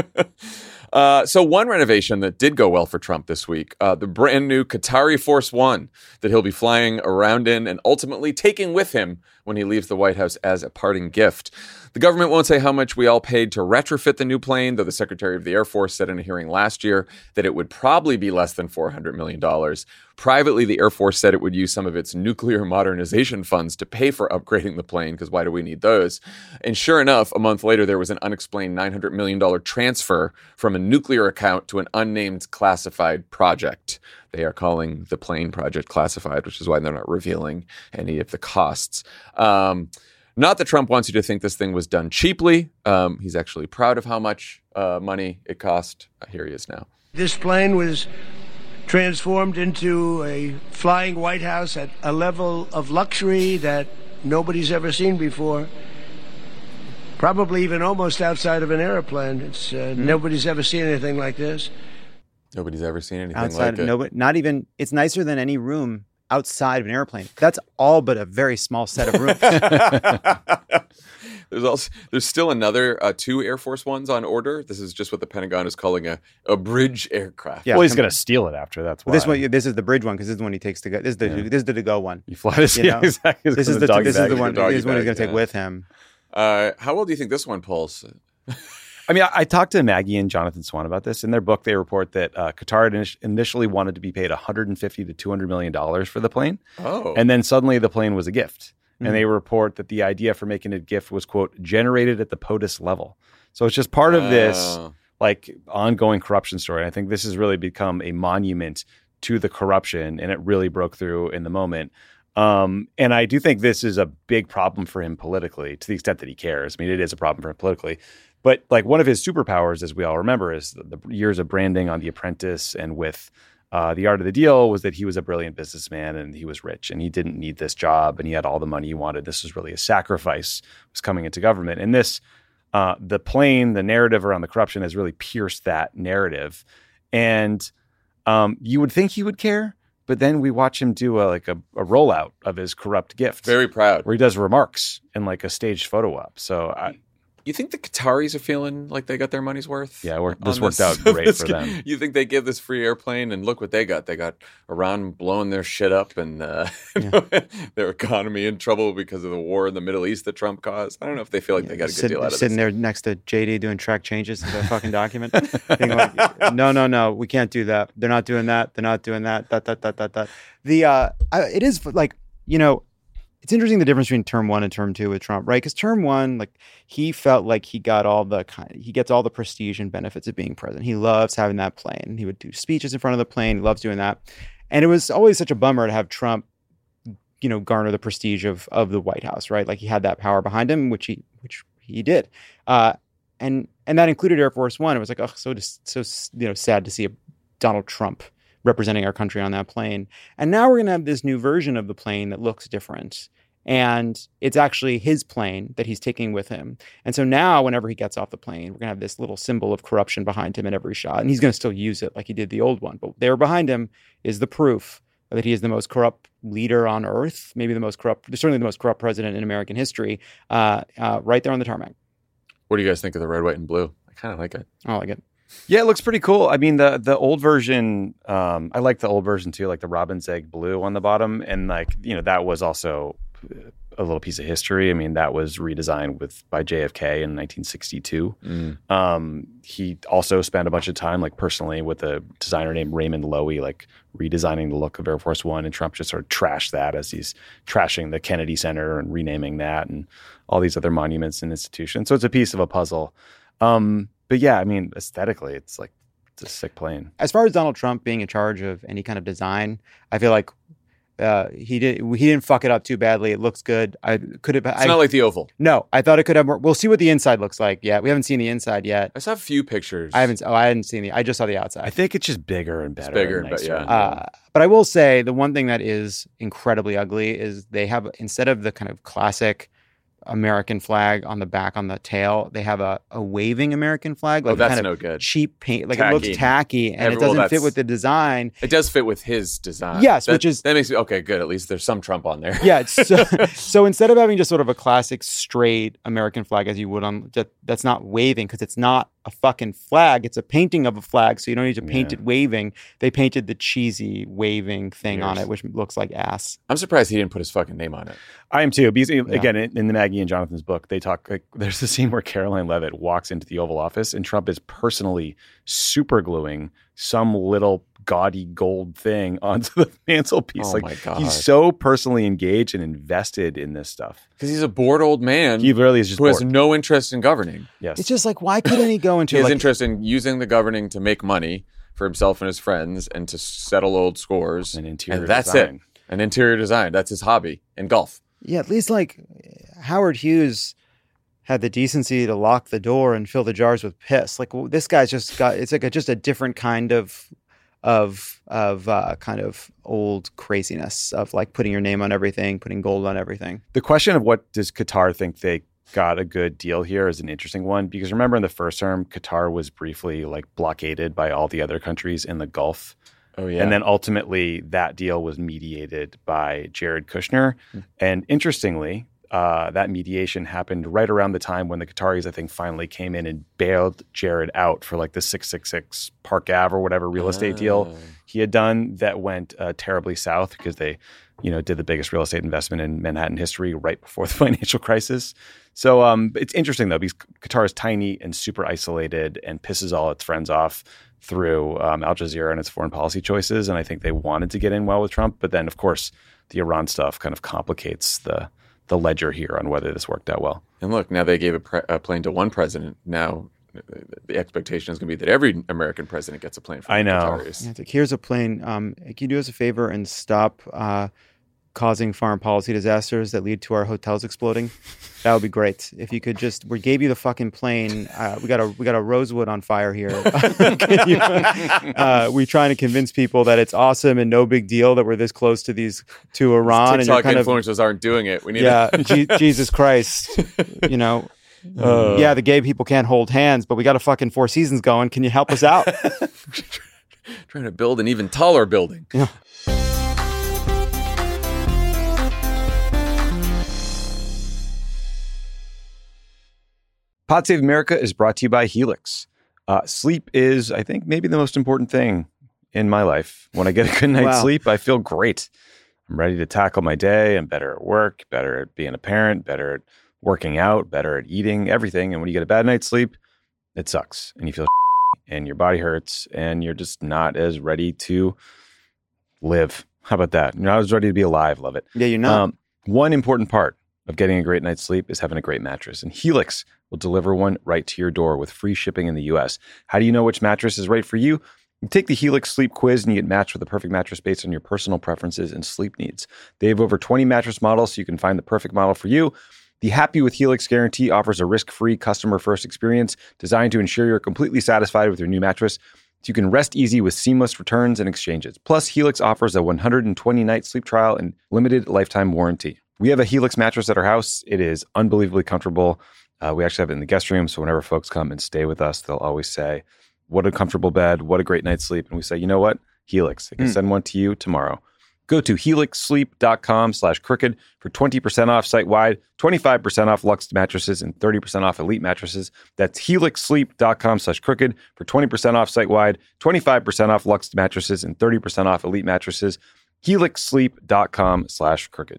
C: Uh, so one renovation that did go well for Trump this week, uh, the brand new Qatari Force One that he'll be flying around in and ultimately taking with him when he leaves the White House as a parting gift. The government won't say how much we all paid to retrofit the new plane, though the Secretary of the Air Force said in a hearing last year that it would probably be less than four hundred million dollars. Privately, the Air Force said it would use some of its nuclear modernization funds to pay for upgrading the plane, because why do we need those? And sure enough, a month later, there was an unexplained nine hundred million dollars transfer from a nuclear account to an unnamed classified project. They are calling the plane project classified, which is why they're not revealing any of the costs. Um, not that Trump wants you to think this thing was done cheaply. Um, he's actually proud of how much uh, money it cost. Uh, here he is now.
E: This plane was transformed into a flying White House at a level of luxury that nobody's ever seen before. Probably even almost outside of an airplane. It's uh,
A: Mm-hmm.
E: nobody's ever seen anything like this.
C: Nobody's ever seen anything
A: Outside,
C: like
A: of
C: it.
A: nobody, not even. It's nicer than any room outside of an airplane. That's all but a very small set of rooms.
C: There's also there's still another uh, two Air Force Ones on order. This is just what the Pentagon is calling a, a bridge aircraft.
B: Yeah, well, he's going to steal it after. That's why.
A: Well, this one, this is the bridge one because this is the one he takes to go. This is the yeah. this is the to go one.
B: You fly this, you know? Yeah, exactly.
A: This is the, the this is the one. The this is one he's going to take
C: yeah.
A: with him.
C: Uh, how well do you think this one pulls?
B: I mean, I, I talked to Maggie and Jonathan Swan about this. In their book, they report that uh, Qatar in- initially wanted to be paid one hundred fifty to two hundred million dollars for the plane.
C: Oh.
B: And then suddenly the plane was a gift. Mm-hmm. And they report that the idea for making it a gift was, quote, generated at the POTUS level. So it's just part of
C: oh.
B: this like ongoing corruption story. And I think this has really become a monument to the corruption, and it really broke through in the moment. Um, and I do think this is a big problem for him politically, to the extent that he cares. I mean, it is a problem for him politically. But like one of his superpowers, as we all remember, is the, the years of branding on The Apprentice and with uh, The Art of the Deal was that he was a brilliant businessman and he was rich and he didn't need this job and he had all the money he wanted. This was really a sacrifice was coming into government. And this, uh, the plane, the narrative around the corruption has really pierced that narrative. And um, you would think he would care. But then we watch him do a, like a, a rollout of his corrupt gift.
C: Very proud.
B: Where he does remarks in like a staged photo op. So I,
C: you think the Qataris are feeling like they got their money's worth?
B: Yeah, we're, this worked this, out great
C: this,
B: for them.
C: You think they give this free airplane and look what they got. They got Iran blowing their shit up and uh, yeah. their economy in trouble because of the war in the Middle East that Trump caused. I don't know if they feel like yeah, they got a good
A: sit,
C: deal out of
A: sitting
C: this.
A: Sitting there next to J D doing track changes to their fucking document. like, no, no, no, we can't do that. They're not doing that. They're not doing that. That, that, that, that, that. The, uh, I, it is like, you know, it's interesting the difference between term one and term two with Trump, right? Because term one, like he felt like he got all the kind, he gets all the prestige and benefits of being president. He loves having that plane. He would do speeches in front of the plane. He loves doing that, and it was always such a bummer to have Trump, you know, garner the prestige of of the White House, right? Like he had that power behind him, which he which he did, uh, and and that included Air Force One. It was like, oh, so just so you know, sad to see a Donald Trump representing our country on that plane. And now we're going to have this new version of the plane that looks different. And it's actually his plane that he's taking with him. And so now whenever he gets off the plane, we're going to have this little symbol of corruption behind him in every shot. And he's going to still use it like he did the old one. But there behind him is the proof that he is the most corrupt leader on earth, maybe the most corrupt, certainly the most corrupt president in American history, uh, uh, right there on the tarmac.
C: What do you guys think of the red, white, and blue? I kind of like it.
A: I like it.
B: Yeah, it looks pretty cool. I mean, the the old version, um, I like the old version too, like the robin's egg blue on the bottom. And like, you know, that was also a little piece of history. I mean, that was redesigned with by J F K in nineteen sixty-two. Mm. Um, he also spent a bunch of time, like personally, with a designer named Raymond Loewy, like redesigning the look of Air Force One. And Trump just sort of trashed that as he's trashing the Kennedy Center and renaming that and all these other monuments and institutions. So it's a piece of a puzzle. Um, but yeah, I mean, aesthetically, it's like it's a sick plane.
A: As far as Donald Trump being in charge of any kind of design, I feel like Uh, he did. He didn't fuck it up too badly. It looks good. I could have.
C: It's
A: I,
C: not like the Oval.
A: No, I thought it could have more. We'll see what the inside looks like. Yeah, we haven't seen the inside yet.
C: I saw a few pictures.
A: I haven't. Oh, I hadn't seen the. I just saw the outside.
B: I think it's just bigger and better.
C: It's bigger,
B: and
C: but yeah.
A: Uh, but I will say the one thing that is incredibly ugly is they have, instead of the kind of classic American flag on the back on the tail, they have a, a waving American flag. Like
C: oh, that's
A: kind of
C: no good.
A: Cheap paint. Like
C: tacky.
A: It looks tacky and
C: Every,
A: it doesn't
C: well,
A: fit with the design.
C: It does fit with his design.
A: Yes,
C: that,
A: which is
C: that makes me okay. Good. At least there's some Trump on there.
A: Yeah. So, so instead of having just sort of a classic straight American flag as you would on that, that's not waving because it's not a fucking flag. It's a painting of a flag, so you don't need to paint
B: Yeah.
A: it waving. They painted the cheesy waving thing
C: Years.
A: on it, which looks like ass.
C: I'm surprised he didn't put his fucking name on it.
B: I am too. Because again, in, in the Maggie and Jonathan's book, they talk like there's the scene where Caroline Leavitt walks into the Oval Office and Trump is personally super gluing some little gaudy gold thing onto the mantelpiece.
C: Oh
B: like
C: my God.
B: He's so personally engaged and invested in this stuff.
C: Because he's a bored old man
B: He really is just
C: who has
B: bored.
C: no interest in governing.
B: Yes.
A: It's just like, why couldn't he go into
C: He has
A: like,
C: interest in using the governing to make money for himself and his friends and to settle old scores.
B: And interior
C: and that's
B: design.
C: it. An interior design. That's his hobby. And golf.
A: yeah, at least like Howard Hughes had the decency to lock the door and fill the jars with piss. Like well, this guy's just got, it's like a, just a different kind of, of, of uh, kind of old craziness of like putting your name on everything, putting gold on everything.
B: The question of what does Qatar think they got a good deal here is an interesting one because remember in the first term, Qatar was briefly like blockaded by all the other countries in the Gulf.
C: Oh, yeah.
B: And then ultimately that deal was mediated by Jared Kushner.
C: Hmm.
B: And interestingly, Uh, that mediation happened right around the time when the Qataris, I think, finally came in and bailed Jared out for like the six six six Park Ave or whatever real estate
C: Oh.
B: deal he had done that went uh, terribly south because they, you know, did the biggest real estate investment in Manhattan history right before the financial crisis. So um, it's interesting, though, because Qatar is tiny and super isolated and pisses all its friends off through um, Al Jazeera and its foreign policy choices. And I think they wanted to get in well with Trump. But then, of course, the Iran stuff kind of complicates the the ledger here on whether this worked out well.
C: And look, now they gave a, pre- a plane to one president. Now the expectation is going to be that every American president gets a plane from
B: I
C: the
B: know.
C: Qataris.
A: Yeah, it's like, here's a plane. Um, can you do us a favor and stop uh, causing foreign policy disasters that lead to our hotels exploding? That would be great. If you could just, we gave you the fucking plane. Uh, we got a we got a Rosewood on fire here. Can you, uh, we're trying to convince people that it's awesome and no big deal that we're this close to these to Iran. And
C: TikTok
A: you're kind of,
C: influencers aren't doing it. We need
A: yeah,
C: to-
A: Je- Jesus Christ, you know.
C: Uh.
A: yeah, the gay people can't hold hands, but we got a fucking Four Seasons going. Can you help us out?
C: trying to build an even taller building.
A: Yeah.
B: Pod Save America is brought to you by Helix. Uh, sleep is, I think, maybe the most important thing in my life. When I get a good night's
A: Wow.
B: sleep, I feel great. I'm ready to tackle my day. I'm better at work, better at being a parent, better at working out, better at eating, everything. And when you get a bad night's sleep, it sucks. And you feel and your body hurts and you're just not as ready to live. How about that? You're not as ready to be alive. Love it.
A: Yeah, you're not.
B: Um, one important part of getting a great night's sleep is having a great mattress. And Helix will deliver one right to your door with free shipping in the U S. How do you know which mattress is right for you? You take the Helix sleep quiz and you get matched with the perfect mattress based on your personal preferences and sleep needs. They have over twenty mattress models so you can find the perfect model for you. The Happy with Helix guarantee offers a risk-free, customer-first experience designed to ensure you're completely satisfied with your new mattress. So you can rest easy with seamless returns and exchanges. Plus, Helix offers a one hundred twenty night sleep trial and limited lifetime warranty. We have a Helix mattress at our house. It is unbelievably comfortable. Uh, we actually have it in the guest room, so whenever folks come and stay with us, they'll always say, what a comfortable bed, what a great night's sleep. And we say, you know what? Helix. I can
A: Mm.
B: send one to you tomorrow. Go to helixsleep.com slash crooked for twenty percent off site-wide, twenty-five percent off Luxe mattresses, and thirty percent off Elite mattresses. That's helixsleep.com slash crooked for twenty percent off site-wide, twenty-five percent off Luxe mattresses, and thirty percent off Elite mattresses. helixsleep.com slash crooked.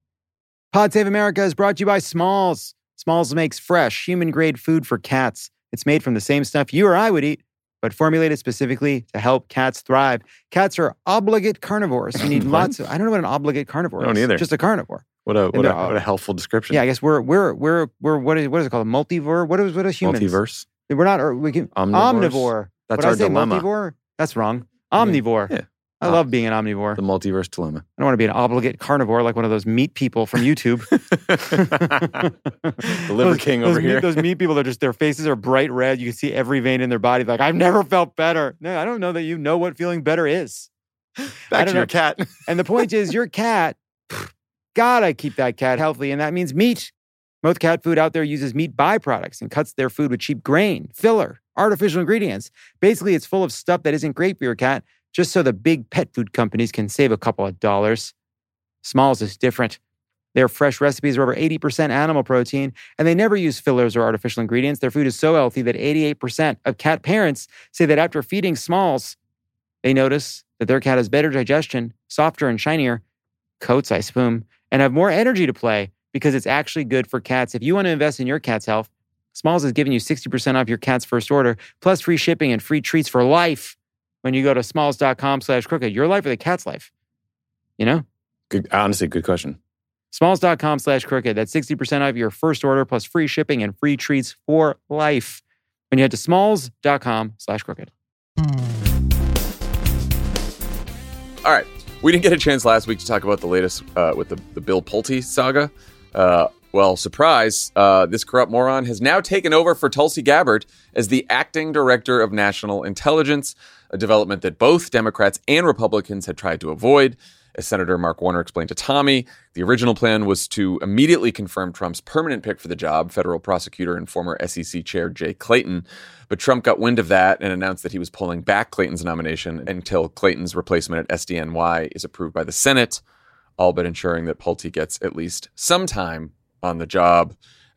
A: Pod Save America is brought to you by Smalls. Smalls makes fresh, human-grade food for cats. It's made from the same stuff you or I would eat, but formulated specifically to help cats thrive. Cats are obligate carnivores. You need lots of... I don't know what an obligate carnivore
B: I don't
A: is.
B: either.
A: Just a carnivore.
B: What a
A: And
B: what a,
A: they're all-
B: what a helpful description.
A: Yeah, I guess we're we're we're we're what is what is it called? A multivore? What is what is humans?
B: Multiverse.
A: We're not. Or we can
B: Omnivores?
A: omnivore.
B: That's
A: Would
B: our
A: I say
B: dilemma.
A: Multivore? That's wrong. Omnivore.
B: Yeah.
A: I love being an omnivore.
B: The multiverse dilemma.
A: I don't want to be an obligate carnivore like one of those meat people from YouTube.
B: The Liver
A: Those-
B: King
A: those
B: over
A: meat-
B: here.
A: Those meat people are just, their faces are bright red. You can see every vein in their body. Like, I've never felt better. No, I don't know that you know what feeling better is. I
B: Back
A: don't
B: to your
A: know.
B: cat.
A: And the point is, your cat, gotta keep that cat healthy. And that means meat. Most cat food out there uses meat byproducts and cuts their food with cheap grain, filler, artificial ingredients. Basically, it's full of stuff that isn't great for your cat, just so the big pet food companies can save a couple of dollars. Smalls is different. Their fresh recipes are over eighty percent animal protein, and they never use fillers or artificial ingredients. Their food is so healthy that eighty-eight percent of cat parents say that after feeding Smalls, they notice that their cat has better digestion, softer and shinier coats, I assume, and have more energy to play because it's actually good for cats. If you want to invest in your cat's health, Smalls is giving you sixty percent off your cat's first order, plus free shipping and free treats for life when you go to smalls.com slash crooked. Your life or the cat's life? You know?
B: Good, honestly, good question.
A: Smalls.com slash crooked. That's sixty percent off your first order plus free shipping and free treats for life when you head to smalls.com slash crooked.
C: All right. We didn't get a chance last week to talk about the latest uh, with the, the Bill Pulte saga. Uh, well, surprise, uh, this corrupt moron has now taken over for Tulsi Gabbard as the acting director of national intelligence, a development that both Democrats and Republicans had tried to avoid. As Senator Mark Warner explained to Tommy, the original plan was to immediately confirm Trump's permanent pick for the job, federal prosecutor and former S E C chair Jay Clayton. But Trump got wind of that and announced that he was pulling back Clayton's nomination until Clayton's replacement at S D N Y is approved by the Senate, all but ensuring that Pulte gets at least some time on the job.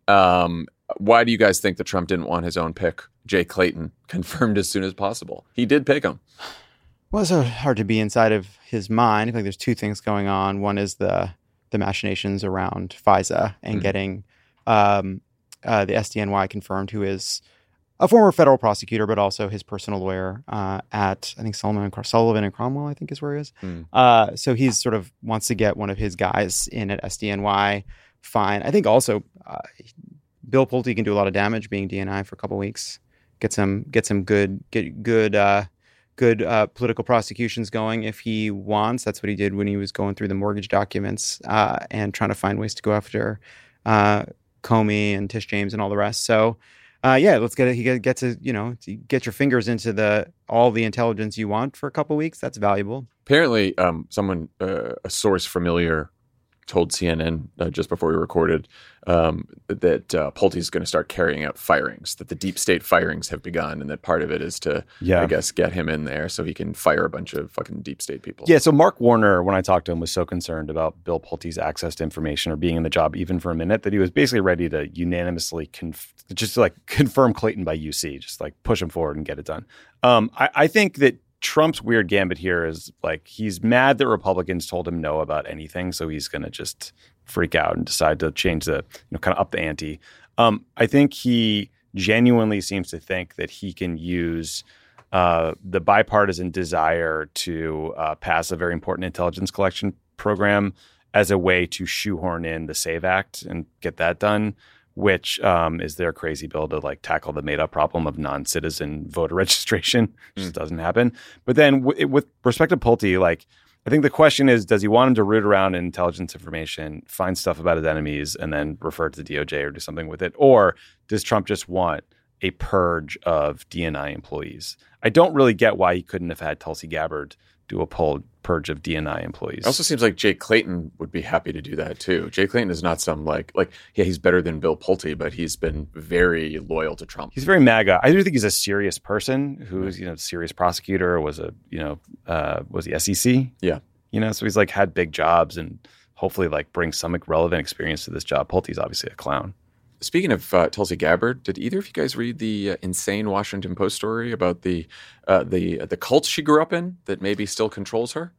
C: Um, why do you guys think that Trump didn't want his own pick, Jay Clayton, confirmed as soon as possible? He did pick him.
A: Well, it's so hard to be inside of his mind. I think there's two things going on. One is the the machinations around FISA and mm-hmm. getting um, uh, the S D N Y confirmed, who is a former federal prosecutor, but also his personal lawyer uh, at, I think, Sullivan and, Sullivan and Cromwell, I think is where he is. Mm. Uh, so he's sort of wants to get one of his guys in at S D N Y. Fine. I think also uh, Bill Pulte can do a lot of damage being D N I for a couple of weeks. Get some, get some good, get good, uh, good uh, political prosecutions going if he wants. That's what he did when he was going through the mortgage documents uh, and trying to find ways to go after uh, Comey and Tish James and all the rest. So, uh, yeah, let's get it. He get, get to, you know, to get your fingers into the all the intelligence you want for a couple of weeks. That's valuable.
C: Apparently, um, someone, uh, a source familiar, told C N N uh, just before we recorded um, that uh, Pulte is going to start carrying out firings, that the deep state firings have begun, and that part of it is to, yeah. I guess, get him in there so he can fire a bunch of fucking deep state people.
B: Yeah, so Mark Warner, when I talked to him, was so concerned about Bill Pulte's access to information or being in the job even for a minute that he was basically ready to unanimously conf- just like confirm Clayton by U C, just like push him forward and get it done. Um, I, I think that Trump's weird gambit here is like he's mad that Republicans told him no about anything, so he's going to just freak out and decide to change the, you know, kind of up the ante. Um, I think he genuinely seems to think that he can use uh, the bipartisan desire to uh, pass a very important intelligence collection program as a way to shoehorn in the SAVE Act and get that done, which um, is their crazy bill to like tackle the made up problem of non-citizen voter registration, which mm. just doesn't happen. But then w- with respect to Pulte, like, I think the question is, does he want him to root around in intelligence information, find stuff about his enemies, and then refer to the D O J or do something with it? Or does Trump just want a purge of D N I employees? I don't really get why he couldn't have had Tulsi Gabbard do a poll purge of D N I employees.
C: It also seems like Jay Clayton would be happy to do that too. Jay Clayton is not some like, like yeah, he's better than Bill Pulte, but he's been very loyal to Trump.
B: He's very MAGA. I do think he's a serious person who's, you know, serious prosecutor, was a, you know, uh, was the S E C?
C: Yeah.
B: You know, so he's like had big jobs and hopefully like brings some relevant experience to this job. Pulte's obviously a clown.
C: Speaking of uh, Tulsi Gabbard, did either of you guys read the uh, insane Washington Post story about the uh, the uh, the cult she grew up in that maybe still controls her?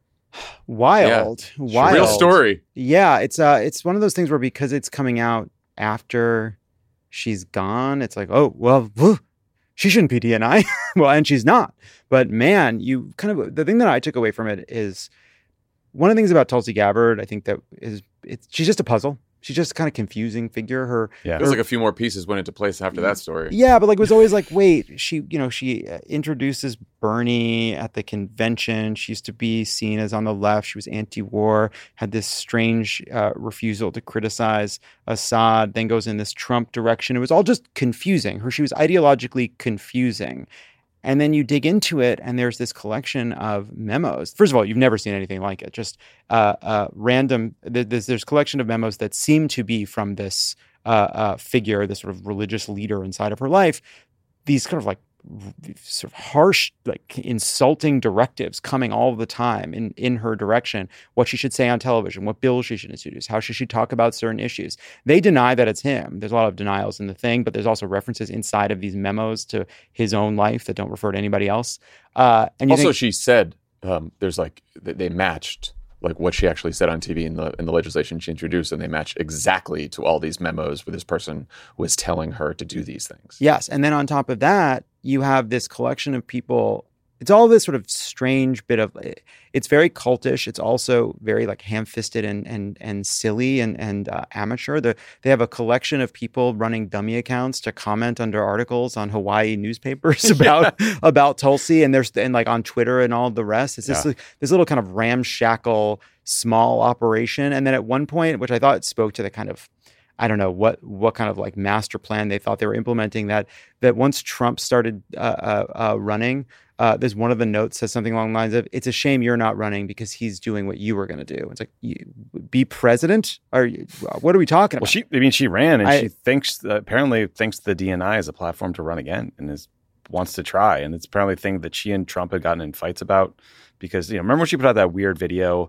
A: Wild,
C: yeah.
A: wild,
C: real story.
A: Yeah, it's uh, it's one of those things where because it's coming out after she's gone, it's like, oh well, whew, she shouldn't be D N I. Well, and she's not. But man, you kind of the thing that I took away from it is one of the things about Tulsi Gabbard. I think that is it's she's just a puzzle. She's just a kind of confusing figure. Her,
C: yeah. Feels like a few more pieces went into place after that story.
A: Yeah, but like it was always like, wait, she, you know, she introduces Bernie at the convention. She used to be seen as on the left. She was anti-war, had this strange uh, refusal to criticize Assad, then goes in this Trump direction. It was all just confusing. Her, she was ideologically confusing. And then you dig into it, and there's this collection of memos. First of all, you've never seen anything like it. Just uh, uh, random. There's there's collection of memos that seem to be from this uh, uh, figure, this sort of religious leader inside of her life. These kind of like sort of harsh, like insulting directives coming all the time in, in her direction. What she should say on television, what bills she should introduce, how should she talk about certain issues. They deny that it's him. There's a lot of denials in the thing, but there's also references inside of these memos to his own life that don't refer to anybody else. Uh, and you
C: also,
A: think,
C: she said um, there's like they matched like what she actually said on T V in the in the legislation she introduced, and they match exactly to all these memos where this person was telling her to do these things.
A: Yes, and then on top of that, you have this collection of people. It's all this sort of strange bit of. It's very cultish. It's also very like ham-fisted and and and silly and and uh, amateur. The, they have a collection of people running dummy accounts to comment under articles on Hawaii newspapers about yeah. about Tulsi, and there's and like on Twitter and all the rest. It's just yeah. like, this little kind of ramshackle small operation. And then at one point, which I thought spoke to the kind of, I don't know what what kind of like master plan they thought they were implementing, that that once Trump started uh, uh, uh, running, uh, there's one of the notes says something along the lines of, it's a shame you're not running because he's doing what you were going to do. It's like, you, be president? Or what are we talking about?
B: Well, she, I mean, she ran and I, she thinks, uh, apparently thinks the D N I is a platform to run again and is wants to try. And it's apparently a thing that she and Trump had gotten in fights about because, you know, remember when she put out that weird video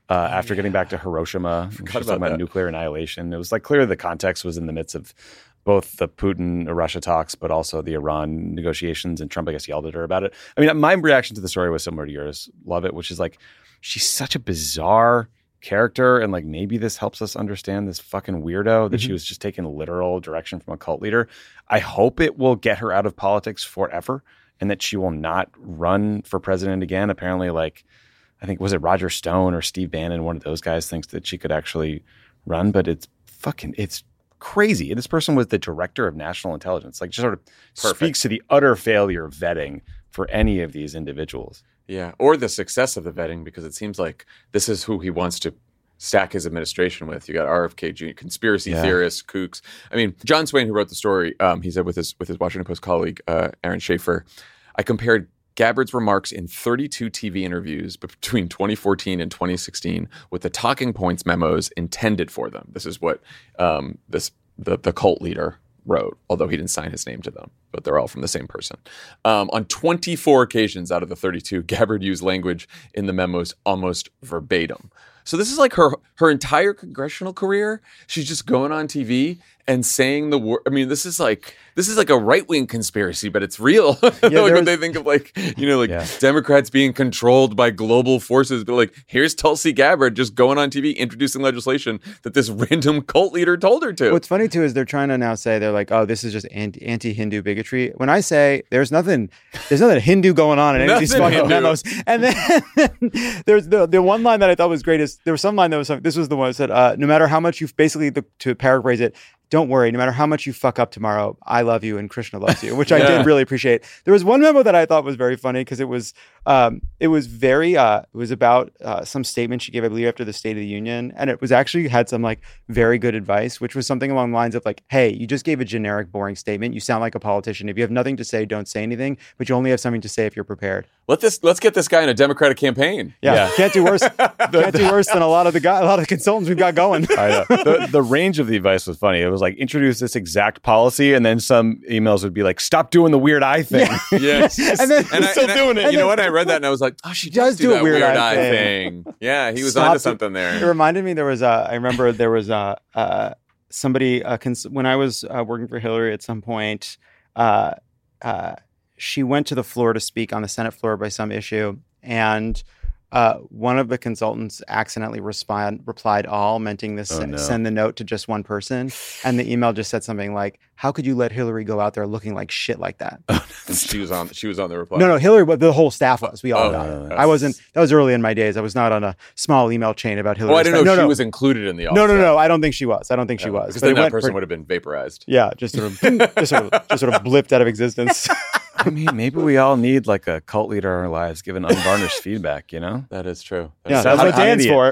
B: Uh, after getting back to Hiroshima, she was talking about, about nuclear annihilation. It was like clear the context was in the midst of both the Putin-Russia talks, but also the Iran negotiations, and Trump, I guess, yelled at her about it. I mean, my reaction to the story was similar to yours. Love it, which is like, she's such a bizarre character, and like maybe this helps us understand this fucking weirdo that mm-hmm. she was just taking literal direction from a cult leader. I hope it will get her out of politics forever, and that she will not run for president again. Apparently, like, I think, was it Roger Stone or Steve Bannon, one of those guys, thinks that she could actually run, but it's fucking, it's crazy. And this person was the director of national intelligence. Like, just sort of Perfect. Speaks to the utter failure of vetting for any of these individuals.
C: Yeah, or the success of the vetting, because it seems like this is who he wants to stack his administration with. You got R F K Junior, conspiracy yeah. theorists, kooks. I mean, John Swain, who wrote the story, um, he said with his with his Washington Post colleague, uh, Aaron Schaefer, I compared Gabbard's remarks in thirty-two T V interviews between twenty fourteen and twenty sixteen with the talking points memos intended for them. This is what um, this the, the cult leader wrote, although he didn't sign his name to them, but they're all from the same person. Um, on twenty-four occasions out of the thirty-two, Gabbard used language in the memos almost verbatim. So this is like her her entire congressional career. She's just going on T V and saying the word. I mean, this is like this is like a right wing conspiracy, but it's real. Yeah, like when they think of like you know like yeah. Democrats being controlled by global forces, but like here's Tulsi Gabbard just going on T V introducing legislation that this random cult leader told her to.
A: What's funny too is they're trying to now say they're like, oh, this is just anti anti-Hindu bigotry. When I say there's nothing, there's nothing Hindu going on in any of these fucking memos. And then there's the the one line that I thought was great is there was some line that was this was the one that said, uh, no matter how much you basically the, to paraphrase it. Don't worry, no matter how much you fuck up tomorrow, I love you and Krishna loves you, which yeah. I did really appreciate. There was one memo that I thought was very funny because it was um, it was very uh, it was about uh, some statement she gave, I believe, after the State of the Union, and it was actually had some like very good advice, which was something along the lines of like, hey, you just gave a generic, boring statement. You sound like a politician. If you have nothing to say, don't say anything, but you only have something to say if you're prepared.
C: Let this let's get this guy in a Democratic campaign.
A: Yeah, yeah. can't do worse. can't do worse than a lot of the guy, a lot of the consultants we've got going.
B: I know. The, the range of the advice was funny. It was like introduce this exact policy, and then some emails would be like, "Stop doing the weird eye thing."
C: Yeah. Yes,
A: and then
C: and
A: still
C: I,
A: doing
C: I,
A: it.
C: You know what? I read that and I was like, "Oh, she does, does do, do that weird, weird eye, eye thing. thing." Yeah, he was Stop onto something there.
A: It reminded me there was a. I remember there was a uh, somebody uh, cons- when I was uh, working for Hillary at some point. Uh, uh, she went to the floor to speak on the Senate floor by some issue, and uh, one of the consultants accidentally respond, replied all, menting this
B: oh, no.
A: send the note to just one person, and the email just said something like, "How could you let Hillary go out there looking like shit like that?"
C: she was on. She was on the reply.
A: No, no, Hillary, but the whole staff was. We all.
C: Oh,
A: got
C: no,
A: it. I wasn't. That was early in my days. I was not on a small email chain about Hillary.
C: Oh, I didn't know
A: no,
C: she
A: no.
C: was included in the.
A: No, no, no. I don't think she was. I don't think she yeah, was.
C: Because then that person per- would have been vaporized.
A: Yeah, just sort of, just sort of, just sort of blipped out of existence.
B: I mean, maybe we all need like a cult leader in our lives giving unvarnished feedback, you know?
C: That is true. That
A: yeah,
C: is
A: that's
C: how,
A: what Dan's for.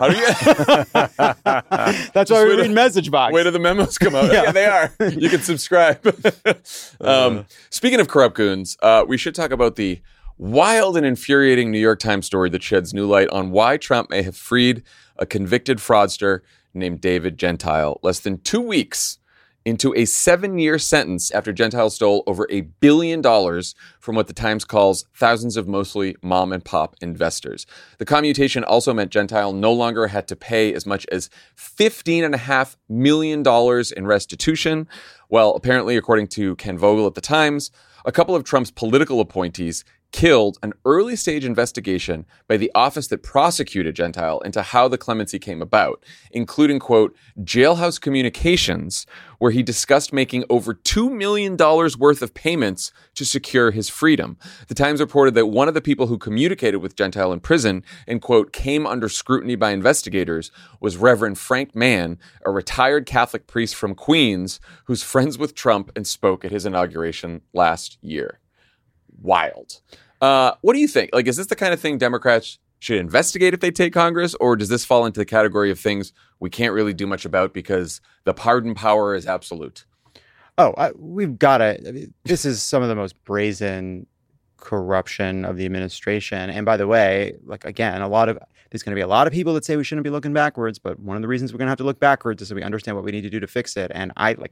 C: You...
A: That's why we read message box.
C: Wait till the memos come out. yeah. yeah, they are. You can subscribe. um, speaking of corrupt goons, uh, we should talk about the wild and infuriating New York Times story that sheds new light on why Trump may have freed a convicted fraudster named David Gentile less than two weeks into a seven-year sentence after Gentile stole over a billion dollars from what the Times calls thousands of mostly mom-and-pop investors. The commutation also meant Gentile no longer had to pay as much as fifteen point five million dollars in restitution. Well, apparently, according to Ken Vogel at the Times, a couple of Trump's political appointees killed an early-stage investigation by the office that prosecuted Gentile into how the clemency came about, including, quote, jailhouse communications, where he discussed making over two million dollars worth of payments to secure his freedom. The Times reported that one of the people who communicated with Gentile in prison and, quote, came under scrutiny by investigators was Reverend Frank Mann, a retired Catholic priest from Queens who's friends with Trump and spoke at his inauguration last year. Wild. Uh, what do you think? Like, is this the kind of thing Democrats should investigate if they take Congress, or does this fall into the category of things we can't really do much about because the pardon power is absolute?
A: Oh, I, we've got to. I mean, this is some of the most brazen corruption of the administration. And by the way, like, again, a lot of there's going to be a lot of people that say we shouldn't be looking backwards, but one of the reasons we're going to have to look backwards is so we understand what we need to do to fix it. And I like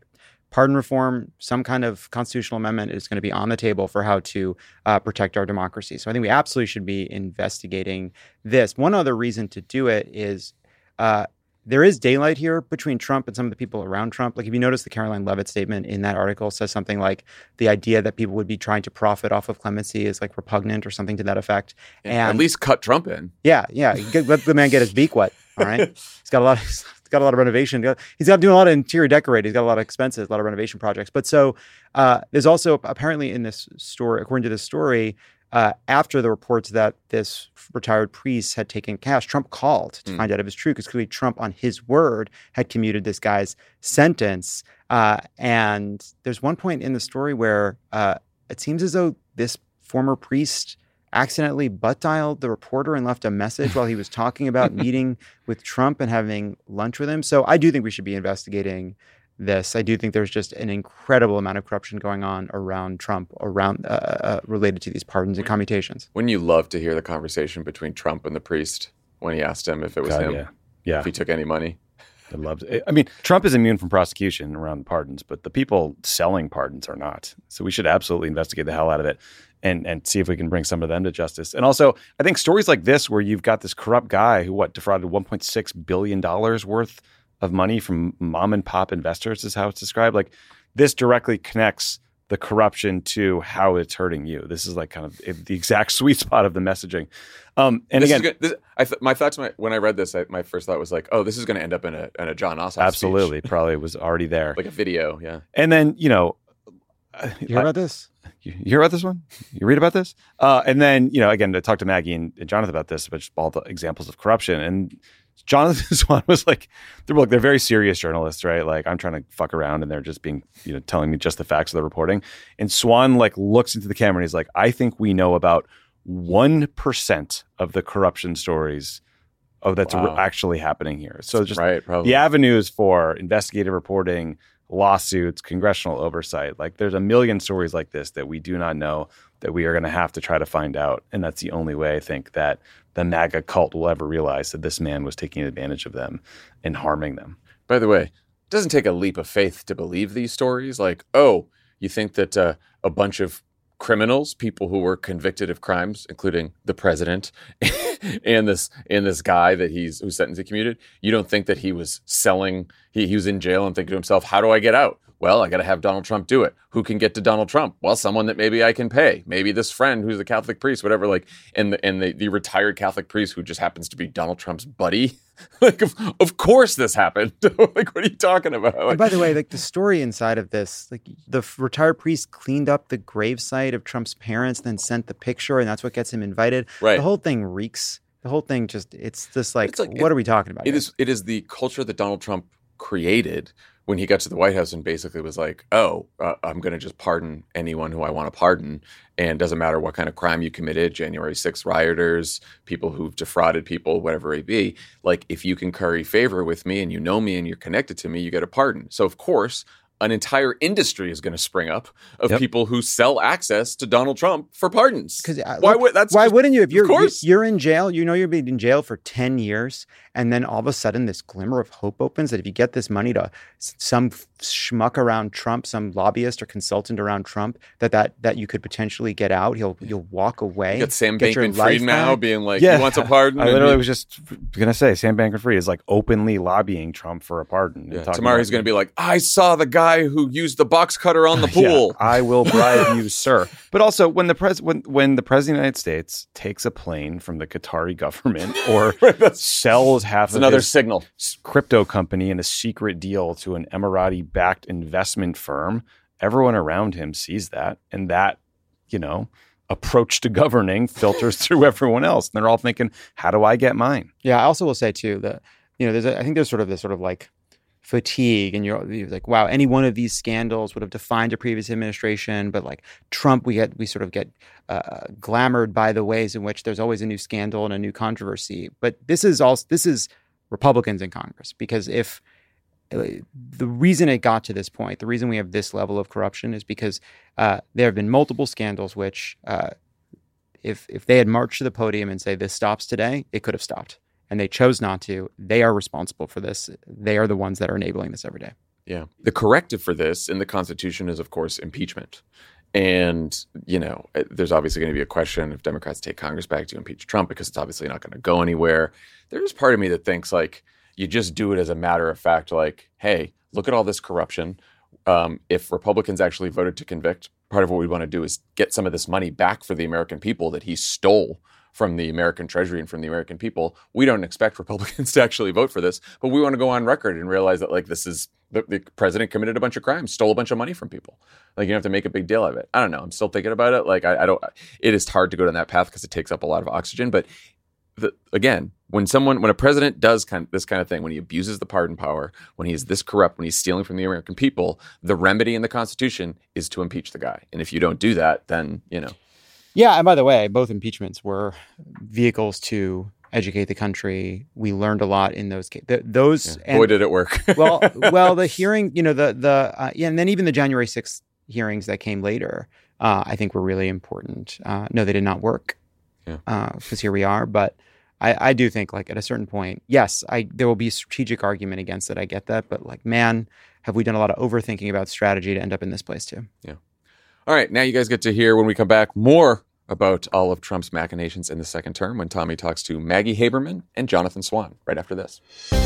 A: pardon reform, some kind of constitutional amendment is going to be on the table for how to uh, protect our democracy. So I think we absolutely should be investigating this. One other reason to do it is uh, there is daylight here between Trump and some of the people around Trump. Like if you notice the Caroline Leavitt statement in that article says something like the idea that people would be trying to profit off of clemency is like repugnant or something to that effect.
C: And
A: and
C: at least cut Trump in.
A: Yeah, yeah. Let the man get his beak wet. All right. He's got a lot of, he's got a lot of renovation. He's got doing a lot of interior decorating. He's got a lot of expenses, a lot of renovation projects. But so uh, there's also apparently in this story, according to this story, uh, after the reports that this retired priest had taken cash, Trump called to mm. find out if it's true, because clearly Trump, on his word, had commuted this guy's sentence. Uh, and there's one point in the story where uh, it seems as though this former priest accidentally butt dialed the reporter and left a message while he was talking about meeting with Trump and having lunch with him. So I do think we should be investigating this. I do think there's just an incredible amount of corruption going on around Trump, around uh, uh, related to these pardons and commutations.
C: Wouldn't you love to hear the conversation between Trump and the priest when he asked him if it was
B: God,
C: him?
B: Yeah. yeah.
C: If he took any money?
B: I'd love to. I mean, Trump is immune from prosecution around pardons, but the people selling pardons are not. So we should absolutely investigate the hell out of it and and see if we can bring some of them to justice. And also, I think stories like this, where you've got this corrupt guy who, what, defrauded one point six billion dollars worth of money from mom and pop investors, is how it's described. Like, this directly connects the corruption to how it's hurting you. This is like kind of the exact sweet spot of the messaging. Um, and
C: this
B: again,
C: is good. This, I th- my thoughts my, when I read this, I, my first thought was like, oh, this is going to end up in a in a John Ossoff
B: absolutely,
C: speech.
B: Probably was already there,
C: like a video. Yeah.
B: And then, you know,
A: you hear I, about this?
B: You, you hear about this one? You read about this? Uh, and then, you know, again, to talk to Maggie and, and Jonathan about this, about all the examples of corruption. And Jonathan Swan was like, they're like, they're very serious journalists, right? Like, I'm trying to fuck around and they're just being, you know, telling me just the facts of the reporting. And Swan like looks into the camera and he's like, I think we know about one percent of the corruption stories of that's wow. actually happening here. So just
C: right,
B: the avenues for investigative reporting, lawsuits, congressional oversight, like there's a million stories like this that we do not know, that we are going to have to try to find out. And that's the only way I think that the MAGA cult will ever realize that this man was taking advantage of them and harming them.
C: By the way, it doesn't take a leap of faith to believe these stories. Like, oh, you think that uh, a bunch of criminals, people who were convicted of crimes, including the president and this and this guy that he's who's sentenced and commuted, you don't think that he was selling, he, he was in jail and thinking to himself, how do I get out? Well, I got to have Donald Trump do it. Who can get to Donald Trump? Well, someone that maybe I can pay. Maybe this friend who's a Catholic priest, whatever. Like, and the and the, the retired Catholic priest who just happens to be Donald Trump's buddy. Like, of, of course this happened. Like, what are you talking about? Like,
A: and by the way, like the story inside of this, like the retired priest cleaned up the gravesite of Trump's parents, then sent the picture, and that's what gets him invited.
C: Right.
A: The whole thing reeks. The whole thing just, it's just like, it's like what
C: it,
A: are we talking about?
C: It
A: here?
C: is. It is the culture that Donald Trump created when he got to the White House and basically was like, oh, uh, I'm going to just pardon anyone who I want to pardon. And doesn't matter what kind of crime you committed, January sixth rioters, people who've defrauded people, whatever it be. Like, if you can curry favor with me and you know me and you're connected to me, you get a pardon. So, of course, an entire industry is going to spring up of yep. people who sell access to Donald Trump for pardons.
A: Uh,
C: why would that's
A: why
C: just,
A: wouldn't you? If you're
C: course.
A: you're in jail, you know you're being in jail for ten years, and then all of a sudden this glimmer of hope opens that if you get this money to some schmuck around Trump, some lobbyist or consultant around Trump, that that, that you could potentially get out. He'll you'll walk away.
C: You got Sam
A: get
C: Bankman-Fried now being like,
B: yeah.
C: he wants a pardon.
B: I literally was just gonna say Sam Bankman-Fried is like openly lobbying Trump for a pardon.
C: Yeah. Tomorrow he's going to be like, I saw the guy who used the box cutter on the pool.
B: Yeah, I will bribe you, sir. But also, when the pres when when the president of the United States takes a plane from the Qatari government or sells half of
C: another
B: his
C: signal
B: crypto company in a secret deal to an Emirati-backed investment firm, everyone around him sees that, and that, you know, approach to governing filters through everyone else, and they're all thinking, "How do I get mine?"
A: Yeah, I also will say too that, you know, there's a, I think there's sort of this sort of like fatigue, and you're, you're like, wow, any one of these scandals would have defined a previous administration, but like Trump, we get we sort of get uh, glamored by the ways in which there's always a new scandal and a new controversy. But this is also this is Republicans in Congress, because if uh, the reason it got to this point, the reason we have this level of corruption is because uh, there have been multiple scandals which, uh, if if they had marched to the podium and say this stops today, it could have stopped. And they chose not to. They are responsible for this. They are the ones that are enabling this every day.
C: Yeah. The corrective for this in the Constitution is, of course, impeachment. And, you know, there's obviously going to be a question if Democrats take Congress back to impeach Trump because it's obviously not going to go anywhere. There's part of me that thinks, like, you just do it as a matter of fact, like, hey, look at all this corruption. Um, if Republicans actually voted to convict, part of what we want to do is get some of this money back for the American people that he stole from the American Treasury and from the American people. We don't expect Republicans to actually vote for this, but we want to go on record and realize that, like, this is the, the president committed a bunch of crimes, stole a bunch of money from people. Like, you don't have to make a big deal of it. I don't know. I'm still thinking about it. Like, I, I don't. It is hard to go down that path because it takes up a lot of oxygen. But the, again, when someone, when a president does kind of this kind of thing, when he abuses the pardon power, when he is this corrupt, when he's stealing from the American people, the remedy in the Constitution is to impeach the guy. And if you don't do that, then, you know.
A: Yeah, and by the way, both impeachments were vehicles to educate the country. We learned a lot in those cases. Those
C: yeah.
A: and,
C: Boy, did it work.
A: well, well, the hearing, you know, the the uh, yeah, and then even the January sixth hearings that came later, uh, I think were really important. Uh, no, they did not work because yeah. uh, here we are. But I, I do think, like, at a certain point, yes, I there will be a strategic argument against it. I get that, but, like, man, have we done a lot of overthinking about strategy to end up in this place too?
C: Yeah. All right, now you guys get to hear, when we come back, more about all of Trump's machinations in the second term when Tommy talks to Maggie Haberman and Jonathan Swan right after this.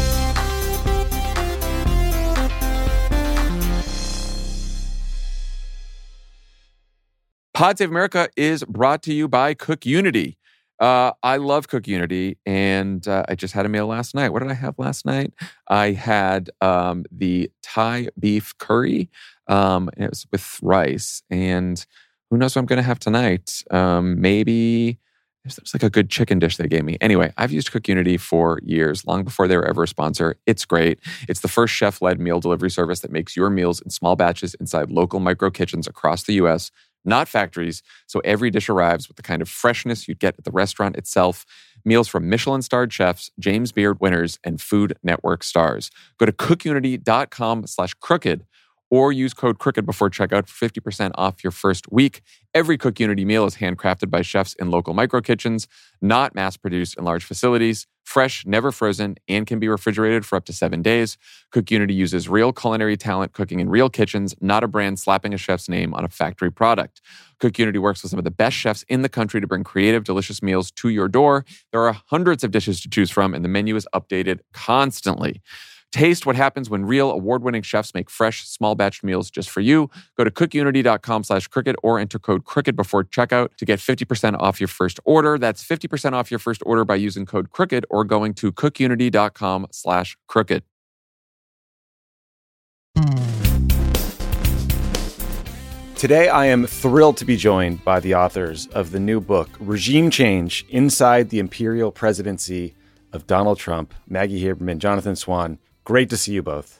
C: Pod Save America is brought to you by Cook Unity. Uh, I love Cook Unity, and uh, I just had a meal last night. What did I have last night? I had um, the Thai beef curry. Um, and it was with rice, and who knows what I'm going to have tonight? Um, maybe there's, there's like a good chicken dish they gave me. Anyway, I've used Cook Unity for years, long before they were ever a sponsor. It's great. It's the first chef-led meal delivery service that makes your meals in small batches inside local micro kitchens across the U S, not factories. So every dish arrives with the kind of freshness you'd get at the restaurant itself. Meals from Michelin-starred chefs, James Beard winners, and Food Network stars. Go to cookunity.com slash crooked or use code CROOKED before checkout for fifty percent off your first week. Every Cook Unity meal is handcrafted by chefs in local micro kitchens, not mass-produced in large facilities, fresh, never frozen, and can be refrigerated for up to seven days. Cook Unity uses real culinary talent cooking in real kitchens, not a brand slapping a chef's name on a factory product. Cook Unity works with some of the best chefs in the country to bring creative, delicious meals to your door. There are hundreds of dishes to choose from, and the menu is updated constantly. Taste what happens when real award-winning chefs make fresh, small-batch meals just for you. Go to cookunity.com slash crooked or enter code CROOKED before checkout to get fifty percent off your first order. That's fifty percent off your first order by using code CROOKED or going to cookunity.com slash crooked.
B: Today, I am thrilled to be joined by the authors of the new book, Regime Change, Inside the Imperial Presidency of Donald Trump, Maggie Haberman, Jonathan Swan. Great to see you both.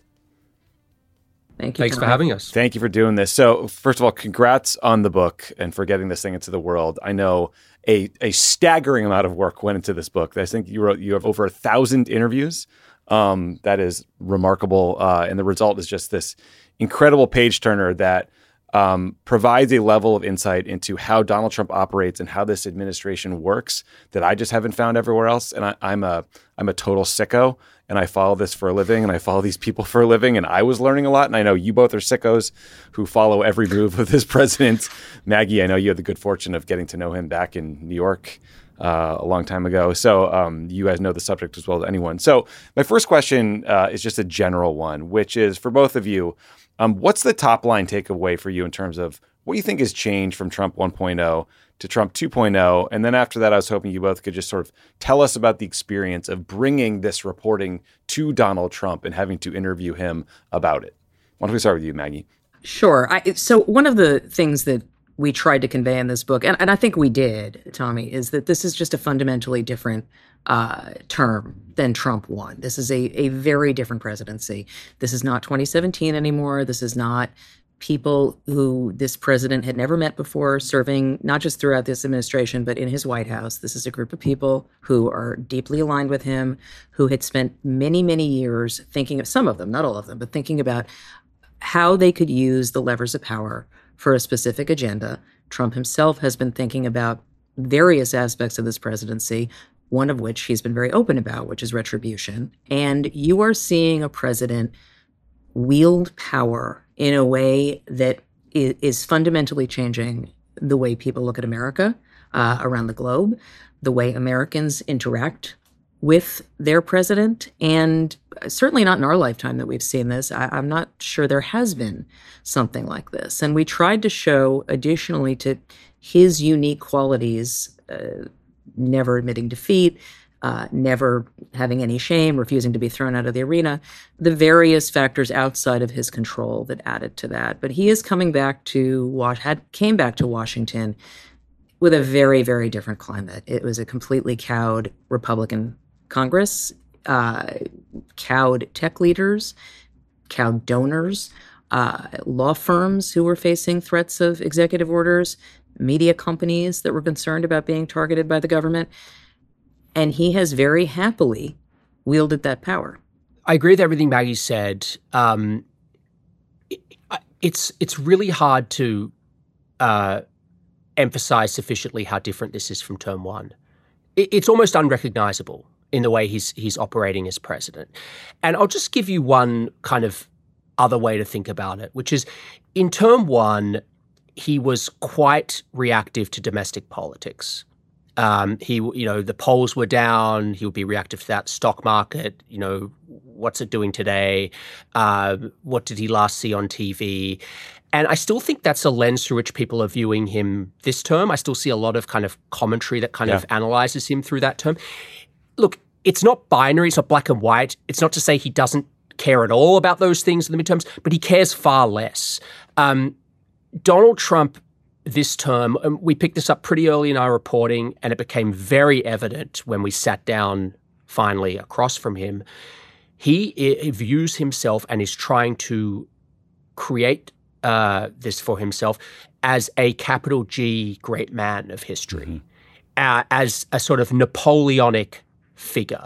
L: Thank you. Thanks for having us.
B: Thank you for doing this. So, first of all, congrats on the book and for getting this thing into the world. I know a a staggering amount of work went into this book. I think you wrote you have over a thousand interviews. Um, that is remarkable, uh, and the result is just this incredible page turner that um, provides a level of insight into how Donald Trump operates and how this administration works that I just haven't found everywhere else. And I, I'm a I'm a total sicko. And I follow this for a living, and I follow these people for a living, and I was learning a lot. And I know you both are sickos who follow every move of this president. Maggie, I know you had the good fortune of getting to know him back in New York uh, a long time ago. So um, you guys know the subject as well as anyone. So my first question uh, is just a general one, which is for both of you, um, what's the top line takeaway for you in terms of what do you think has changed from Trump one point oh to Trump two point oh? And then after that, I was hoping you both could just sort of tell us about the experience of bringing this reporting to Donald Trump and having to interview him about it. Why don't we start with you, Maggie?
L: Sure. I, so one of the things that we tried to convey in this book, and, and I think we did, Tommy, is that this is just a fundamentally different uh, term than Trump won. This is a, a very different presidency. This is not twenty seventeen anymore. This is not people who this president had never met before serving not just throughout this administration, but in his White House. This is a group of people who are deeply aligned with him, who had spent many, many years thinking of, some of them, not all of them, but thinking about how they could use the levers of power for a specific agenda. Trump himself has been thinking about various aspects of this presidency, one of which he's been very open about, which is retribution. And you are seeing a president wield power in a way that is, is fundamentally changing the way people look at America uh, around the globe, the way Americans interact with their president, and certainly not in our lifetime that we've seen this. I, I'm not sure there has been something like this. And we tried to show, additionally to his unique qualities, uh, never admitting defeat, uh, never having any shame, refusing to be thrown out of the arena, the various factors outside of his control that added to that. But he is coming back to, Was- had came back to Washington with a very, very different climate. It was a completely cowed Republican Congress, uh, cowed tech leaders, cowed donors, uh, law firms who were facing threats of executive orders, media companies that were concerned about being targeted by the government. And he has very happily wielded that power.
M: I agree with everything Maggie said. Um, it, it's it's really hard to uh, emphasize sufficiently how different this is from term one. It, it's almost unrecognizable in the way he's he's operating as president. And I'll just give you one kind of other way to think about it, which is in term one, he was quite reactive to domestic politics. Um, he, you know, the polls were down. He would be reactive to that stock market. You know, what's it doing today? Uh, what did he last see on T V? And I still think that's a lens through which people are viewing him this term. I still see a lot of kind of commentary that kind yeah. of analyzes him through that term. Look, it's not binary. It's not black and white. It's not to say he doesn't care at all about those things in the midterms, but he cares far less. Um, Donald Trump this term, um, we picked this up pretty early in our reporting, and it became very evident when we sat down finally across from him. He I- views himself and is trying to create uh, this for himself as a capital G great man of history, mm-hmm. uh, as a sort of Napoleonic figure.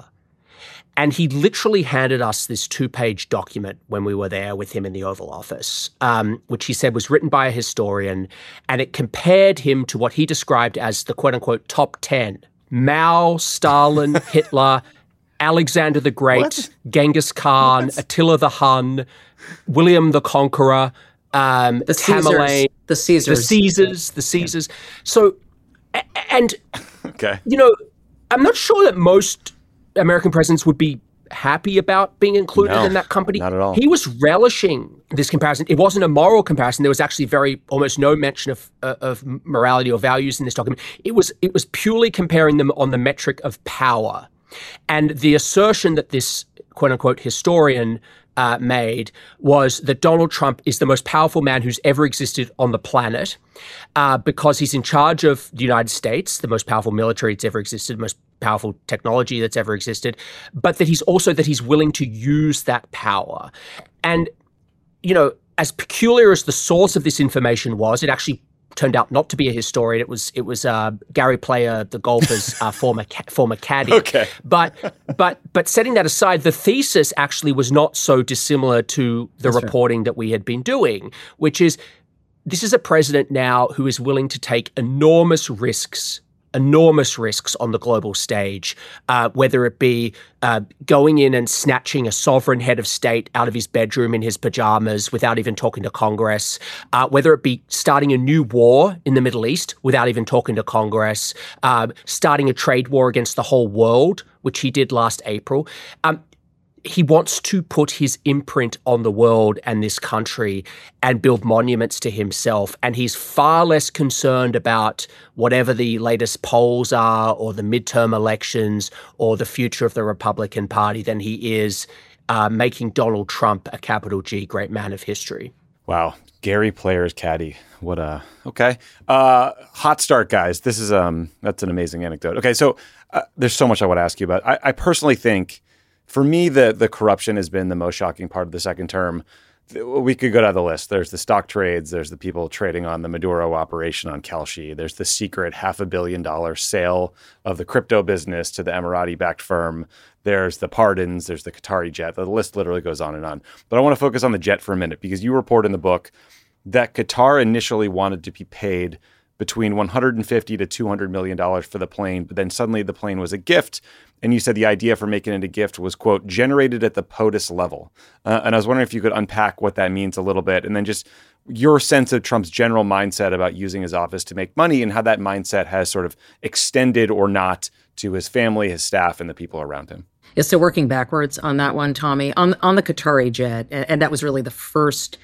M: And he literally handed us this two-page document when we were there with him in the Oval Office, um, which he said was written by a historian, and it compared him to what he described as the quote-unquote top ten. Mao, Stalin, Hitler, Alexander the Great, what? Genghis Khan, what? Attila the Hun, William the Conqueror, um,
L: the
M: Tamerlane,
L: the Caesars,
M: the Caesars, the Caesars. So, and,
B: okay.
M: you know, I'm not sure that most American presidents would be happy about being included
B: no,
M: in that company.
B: Not at all.
M: He was relishing this comparison. It wasn't a moral comparison. There was actually very almost no mention of uh, of morality or values in this document. It was it was purely comparing them on the metric of power. And the assertion that this quote unquote historian uh, made was that Donald Trump is the most powerful man who's ever existed on the planet uh, because he's in charge of the United States, the most powerful military that's ever existed, the most powerful technology that's ever existed, but that he's also that he's willing to use that power. And, you know, as peculiar as the source of this information was, it actually turned out not to be a historian. It was it was uh, Gary Player, the golfer's uh, former ca- former caddy.
B: Okay.
M: But but but setting that aside, the thesis actually was not so dissimilar to the That's reporting right. that we had been doing, which is this is a president now who is willing to take enormous risks. enormous risks on the global stage, uh, whether it be uh, going in and snatching a sovereign head of state out of his bedroom in his pajamas without even talking to Congress, uh, whether it be starting a new war in the Middle East without even talking to Congress, uh, starting a trade war against the whole world, which he did last April. Um, He wants to put his imprint on the world and this country and build monuments to himself. And he's far less concerned about whatever the latest polls are or the midterm elections or the future of the Republican Party than he is uh, making Donald Trump a capital G great man of history.
B: Wow. Gary Player's caddy. What a, okay. Uh, hot start, guys. This is, um, that's an amazing anecdote. Okay. So uh, there's so much I want to ask you about. I, I personally think, for me, the the corruption has been the most shocking part of the second term. We could go down the list. There's the stock trades. There's the people trading on the Maduro operation on Kalshi. There's the secret half a billion dollar sale of the crypto business to the Emirati-backed firm. There's the pardons. There's the Qatari jet. The list literally goes on and on. But I want to focus on the jet for a minute because you report in the book that Qatar initially wanted to be paid between one hundred fifty to two hundred million dollars for the plane, but then suddenly the plane was a gift. And you said the idea for making it a gift was, quote, generated at the POTUS level. Uh, and I was wondering if you could unpack what that means a little bit, and then just your sense of Trump's general mindset about using his office to make money and how that mindset has sort of extended or not to his family, his staff, and the people around him.
L: Yeah, so working backwards on that one, Tommy, on, on the Qatari jet, and, and that was really the first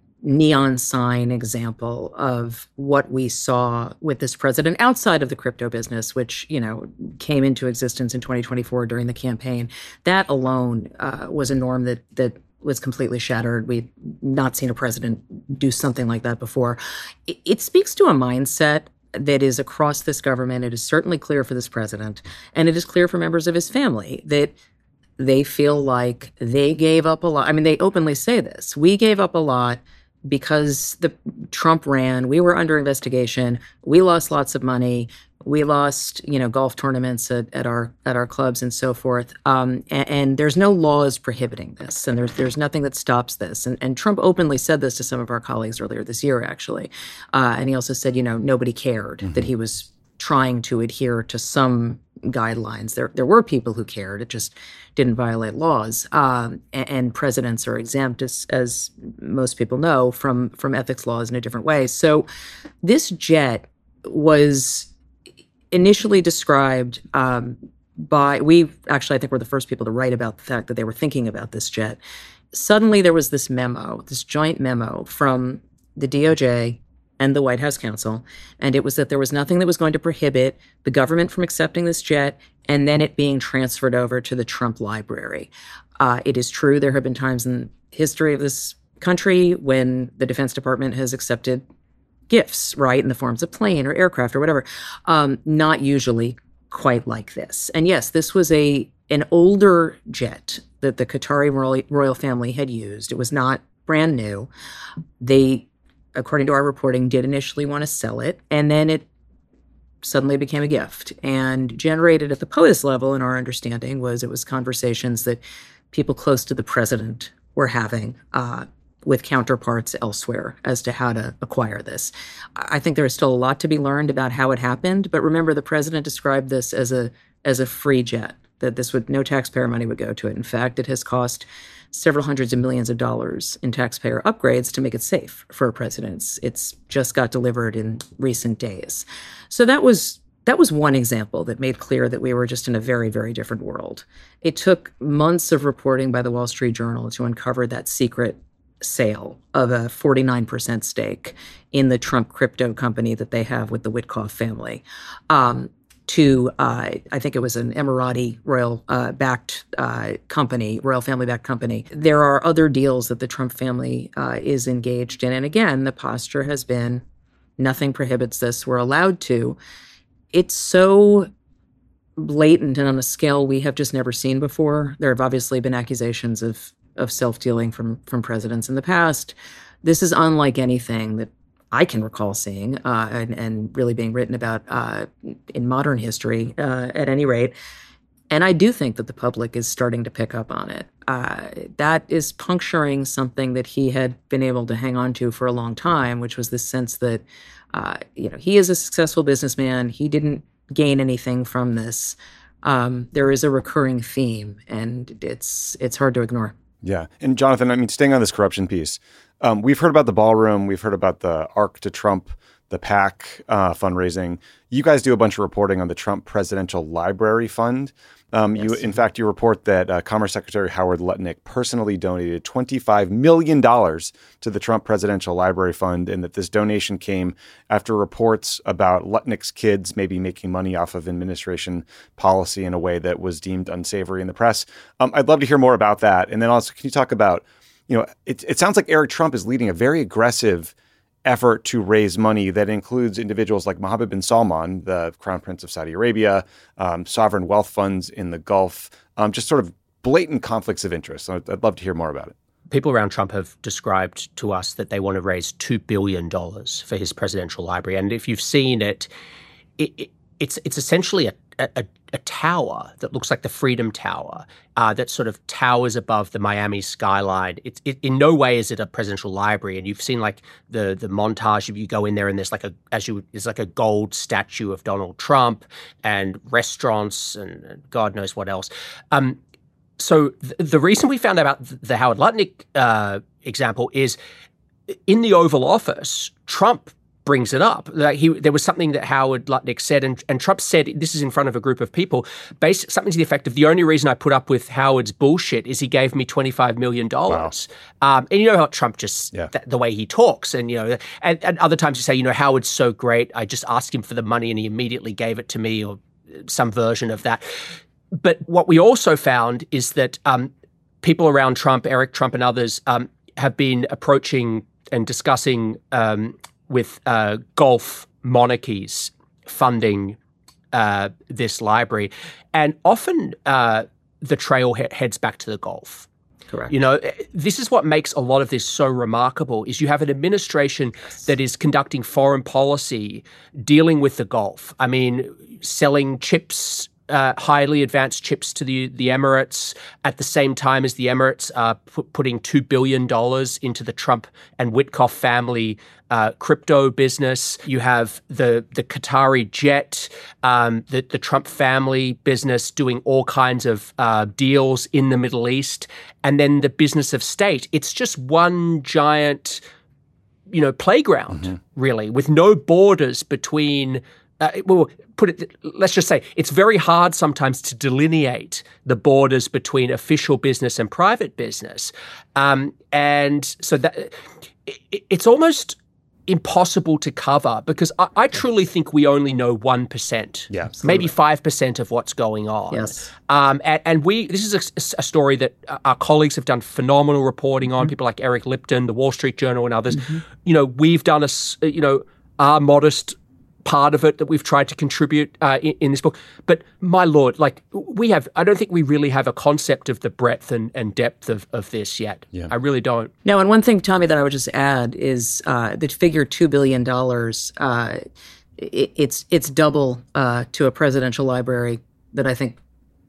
L: neon sign example of what we saw with this president outside of the crypto business, which, you know, came into existence in twenty twenty-four during the campaign. That alone uh, was a norm that that was completely shattered. We'd not seen a president do something like that before. It, it speaks to a mindset that is across this government. It is certainly clear for this president, and it is clear for members of his family that they feel like they gave up a lot. I mean, they openly say this. We gave up a lot because the Trump ran. We were under investigation. We lost lots of money. We lost, you know, golf tournaments at, at our at our clubs and so forth. Um, and, and there's no laws prohibiting this, and there's there's nothing that stops this. And, and Trump openly said this to some of our colleagues earlier this year, actually. Uh, and he also said, you know, nobody cared mm-hmm. that he was trying to adhere to some guidelines. There there were people who cared. It just didn't violate laws. Um, and, and presidents are exempt, as, as most people know, from from ethics laws in a different way. So this jet was initially described um, by, we actually, I think, were the first people to write about the fact that they were thinking about this jet. Suddenly there was this memo, this joint memo from the D O J and the White House counsel, and it was that there was nothing that was going to prohibit the government from accepting this jet and then it being transferred over to the Trump library. Uh, it is true there have been times in history of this country when the Defense Department has accepted gifts, right, in the forms of plane or aircraft or whatever, um, not usually quite like this. And yes, this was a an older jet that the Qatari royal, royal family had used. It was not brand new. They, according to our reporting, did initially want to sell it, and then it suddenly became a gift. And generated at the POTUS level, in our understanding, was it was conversations that people close to the president were having uh, with counterparts elsewhere as to how to acquire this. I think there is still a lot to be learned about how it happened, but remember, the president described this as a as a free jet, that this would, no taxpayer money would go to it. In fact, it has cost several hundreds of millions of dollars in taxpayer upgrades to make it safe for a president. It's, it's just got delivered in recent days. So that was that was one example that made clear that we were just in a very, very different world. It took months of reporting by the Wall Street Journal to uncover that secret sale of a forty-nine percent stake in the Trump crypto company that they have with the Witkoff family, um, to, uh, I think it was an Emirati royal uh, backed uh, company, royal family backed company. There are other deals that the Trump family uh, is engaged in. And again, the posture has been nothing prohibits this. We're allowed to. It's so blatant and on a scale we have just never seen before. There have obviously been accusations of of self-dealing from from presidents in the past. This is unlike anything that I can recall seeing uh, and, and really being written about uh, in modern history, uh, at any rate. And I do think that the public is starting to pick up on it. Uh, that is puncturing something that he had been able to hang on to for a long time, which was this sense that, uh, you know, he is a successful businessman. He didn't gain anything from this. Um, there is a recurring theme, and it's it's hard to ignore.
B: Yeah. And Jonathan, I mean, staying on this corruption piece, um, we've heard about the ballroom. We've heard about the Arc to Trump, the PAC uh, fundraising. You guys do a bunch of reporting on the Trump Presidential Library Fund. Um, yes. You, in fact, you report that uh, Commerce Secretary Howard Lutnick personally donated twenty-five million dollars to the Trump Presidential Library Fund, and that this donation came after reports about Lutnick's kids maybe making money off of administration policy in a way that was deemed unsavory in the press. Um, I'd love to hear more about that. And then also, can you talk about, you know, it, it sounds like Eric Trump is leading a very aggressive effort to raise money that includes individuals like Mohammed bin Salman, the Crown Prince of Saudi Arabia, um, sovereign wealth funds in the Gulf, um, just sort of blatant conflicts of interest. So I'd, I'd love to hear more about it.
M: People around Trump have described to us that they want to raise two billion dollars for his presidential library. And if you've seen it, it, it it's it's essentially a, a, a tower that looks like the Freedom Tower uh, that sort of towers above the Miami skyline. It's it, in no way is it a presidential library, and you've seen like the the montage of you go in there and there's like a as you there's like a gold statue of Donald Trump and restaurants and, and God knows what else. Um, so th- the reason we found out about the Howard Lutnick uh, example is in the Oval Office, Trump brings it up. Like he, there was something that Howard Lutnick said, and, and Trump said, this is in front of a group of people, based, something to the effect of, the only reason I put up with Howard's bullshit is he gave me twenty-five million dollars. Wow. Um, and you know how Trump just, yeah. th- the way he talks, and, you know, and, and other times you say, you know, Howard's so great, I just asked him for the money and he immediately gave it to me, or some version of that. But what we also found is that um, people around Trump, Eric Trump and others, um, have been approaching and discussing um, with uh, Gulf monarchies funding uh, this library. And often uh, the trail he- heads back to the Gulf.
L: Correct.
M: You know, this is what makes a lot of this so remarkable, is you have an administration yes. that is conducting foreign policy, dealing with the Gulf. I mean, selling chips, Uh, highly advanced chips to the the Emirates at the same time as the Emirates are pu- putting two billion dollars into the Trump and Witkoff family uh, crypto business. You have the the Qatari jet, um, the, the Trump family business doing all kinds of uh, deals in the Middle East. And then the business of state. It's just one giant, you know, playground, mm-hmm. really, with no borders between Uh, well, put it. Let's just say it's very hard sometimes to delineate the borders between official business and private business, um, and so that it, it's almost impossible to cover, because I, I truly think we only know one percent,
B: yeah,
M: maybe five percent of what's going on.
L: Yes,
M: um, and, and we. This is a, a story that our colleagues have done phenomenal reporting on. Mm-hmm. People like Eric Lipton, the Wall Street Journal, and others. Mm-hmm. You know, we've done a. You know, our modest part of it that we've tried to contribute uh, in, in this book. But my Lord, like we have, I don't think we really have a concept of the breadth and, and depth of, of this yet.
B: Yeah.
M: I really don't.
L: No, and one thing, Tommy, that I would just add is uh, the figure two billion dollars, uh, it, it's it's double uh, to a presidential library that I think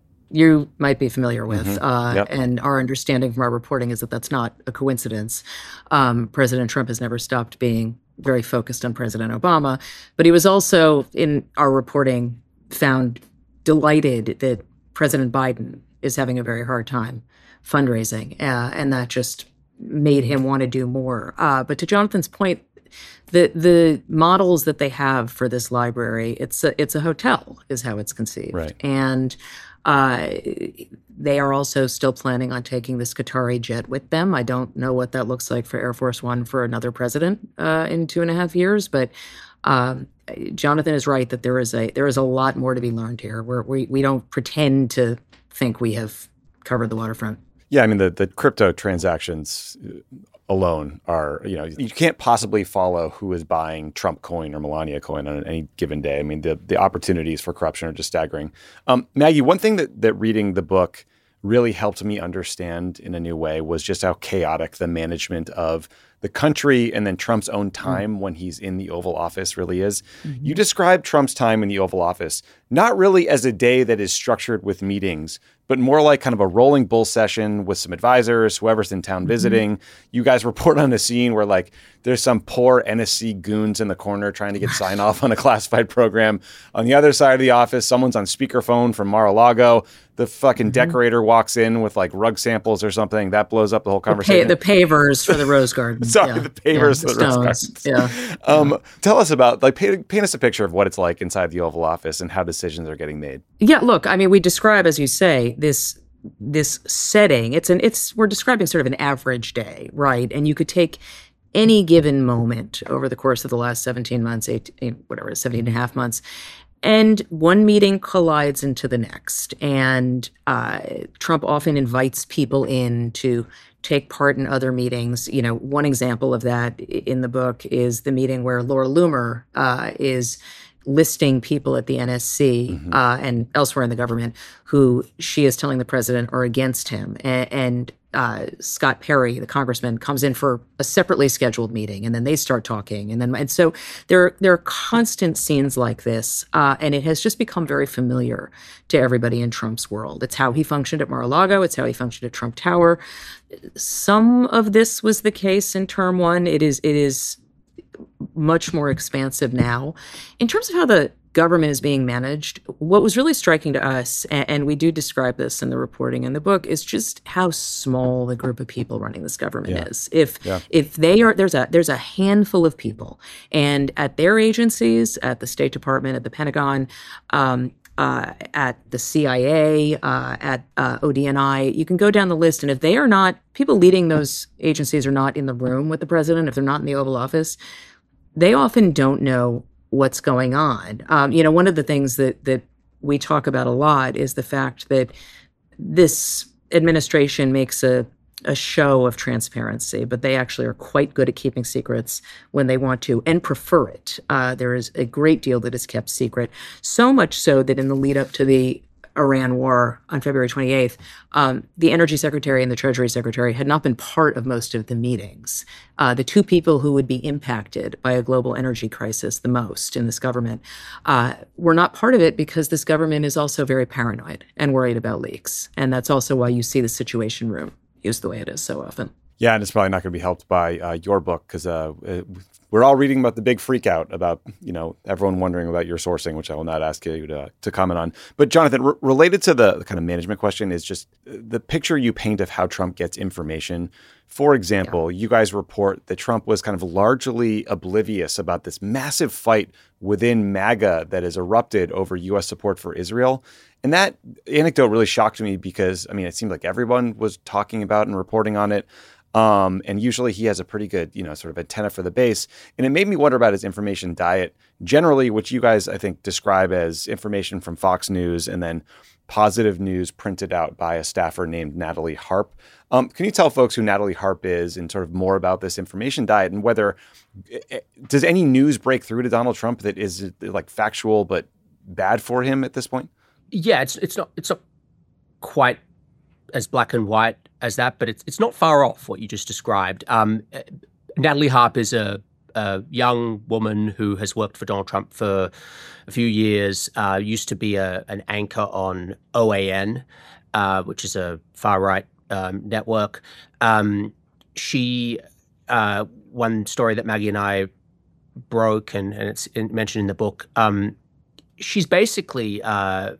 L: you might be familiar with. Mm-hmm. Uh, yep. And our understanding from our reporting is that that's not a coincidence. Um, President Trump has never stopped being very focused on President Obama, but he was also, in our reporting, found delighted that President Biden is having a very hard time fundraising, uh, and that just made him want to do more. Uh, but to Jonathan's point, the the models that they have for this library, it's a, it's a hotel, is how it's conceived,
B: right.
L: and uh, they are also still planning on taking this Qatari jet with them. I don't know what that looks like for Air Force One for another president uh, in two and a half years, but um, Jonathan is right that there is a there is a lot more to be learned here. We're, we we don't pretend to think we have covered the waterfront.
B: Yeah, I mean the the crypto transactions alone are, you know, you can't possibly follow who is buying Trump coin or Melania coin on any given day. I mean, the the opportunities for corruption are just staggering. Um, Maggie, one thing that that reading the book really helped me understand in a new way was just how chaotic the management of the country and then Trump's own time mm. when he's in the Oval Office really is. Mm-hmm. You describe Trump's time in the Oval Office not really as a day that is structured with meetings, but more like kind of a rolling bull session with some advisors, whoever's in town mm-hmm. visiting. You guys report on a scene where like there's some poor N S C goons in the corner trying to get sign off on a classified program. On the other side of the office, someone's on speakerphone from Mar-a-Lago. The fucking mm-hmm. decorator walks in with like rug samples or something. That blows up the whole conversation.
L: The, pa- the pavers for the Rose Garden.
B: Sorry,
L: yeah.
B: the pavers
L: yeah,
B: for the, the Rose Gardens.
L: Yeah.
B: Um, yeah. Tell us about, like, paint, paint us a picture of what it's like inside the Oval Office and how decisions are getting made.
L: Yeah, look, I mean, we describe, as you say, this this setting. It's an it's we're describing sort of an average day, right? And you could take any given moment over the course of the last seventeen months, eighteen, whatever, seventeen and a half months, and one meeting collides into the next. And uh, Trump often invites people in to take part in other meetings. You know, one example of that in the book is the meeting where Laura Loomer uh, is listing people at the N S C mm-hmm. uh, and elsewhere in the government who she is telling the president are against him. And, and uh, Scott Perry, the congressman, comes in for a separately scheduled meeting, and then they start talking. And then, and so there, there are constant scenes like this, uh, and it has just become very familiar to everybody in Trump's world. It's how he functioned at Mar-a-Lago. It's how he functioned at Trump Tower. Some of this was the case in term one. It is, it is much more expansive now. In terms of how the government is being managed, what was really striking to us, and, and we do describe this in the reporting in the book, is just how small the group of people running this government
B: yeah.
L: is. If
B: yeah.
L: if they are, there's a there's a handful of people, and at their agencies, at the State Department, at the Pentagon, um, uh, at the C I A, uh, at uh, O D N I, you can go down the list, and if they are not, people leading those agencies are not in the room with the president, if they're not in the Oval Office, they often don't know what's going on. Um, you know, one of the things that that we talk about a lot is the fact that this administration makes a, a show of transparency, but they actually are quite good at keeping secrets when they want to and prefer it. Uh, there is a great deal that is kept secret, so much so that in the lead up to the Iran war on February twenty-eighth, um, the Energy Secretary and the Treasury Secretary had not been part of most of the meetings. Uh, the two people who would be impacted by a global energy crisis the most in this government uh, were not part of it because this government is also very paranoid and worried about leaks. And that's also why you see the Situation Room used the way it is so often.
B: Yeah, and it's probably not going to be helped by uh, your book because uh, we're all reading about the big freak out about, you know, everyone wondering about your sourcing, which I will not ask you to, to comment on. But Jonathan, r- related to the kind of management question is just the picture you paint of how Trump gets information. For example, yeah. you guys report that Trump was kind of largely oblivious about this massive fight within MAGA that has erupted over U S support for Israel. And that anecdote really shocked me because, I mean, it seemed like everyone was talking about and reporting on it. Um, and usually he has a pretty good, you know, sort of antenna for the base. And it made me wonder about his information diet generally, which you guys, I think, describe as information from Fox News and then positive news printed out by a staffer named Natalie Harp. Um, can you tell folks who Natalie Harp is and sort of more about this information diet and whether, does any news break through to Donald Trump that is like factual but bad for him at this point?
M: Yeah, it's it's not it's not quite as black and white as that, but it's it's not far off what you just described. Um, Natalie Harp is a, a young woman who has worked for Donald Trump for a few years, uh, used to be a, an anchor on O A N, uh, which is a far-right um, network. Um, she, uh, one story that Maggie and I broke, and, and it's mentioned in the book, um, she's basically uh,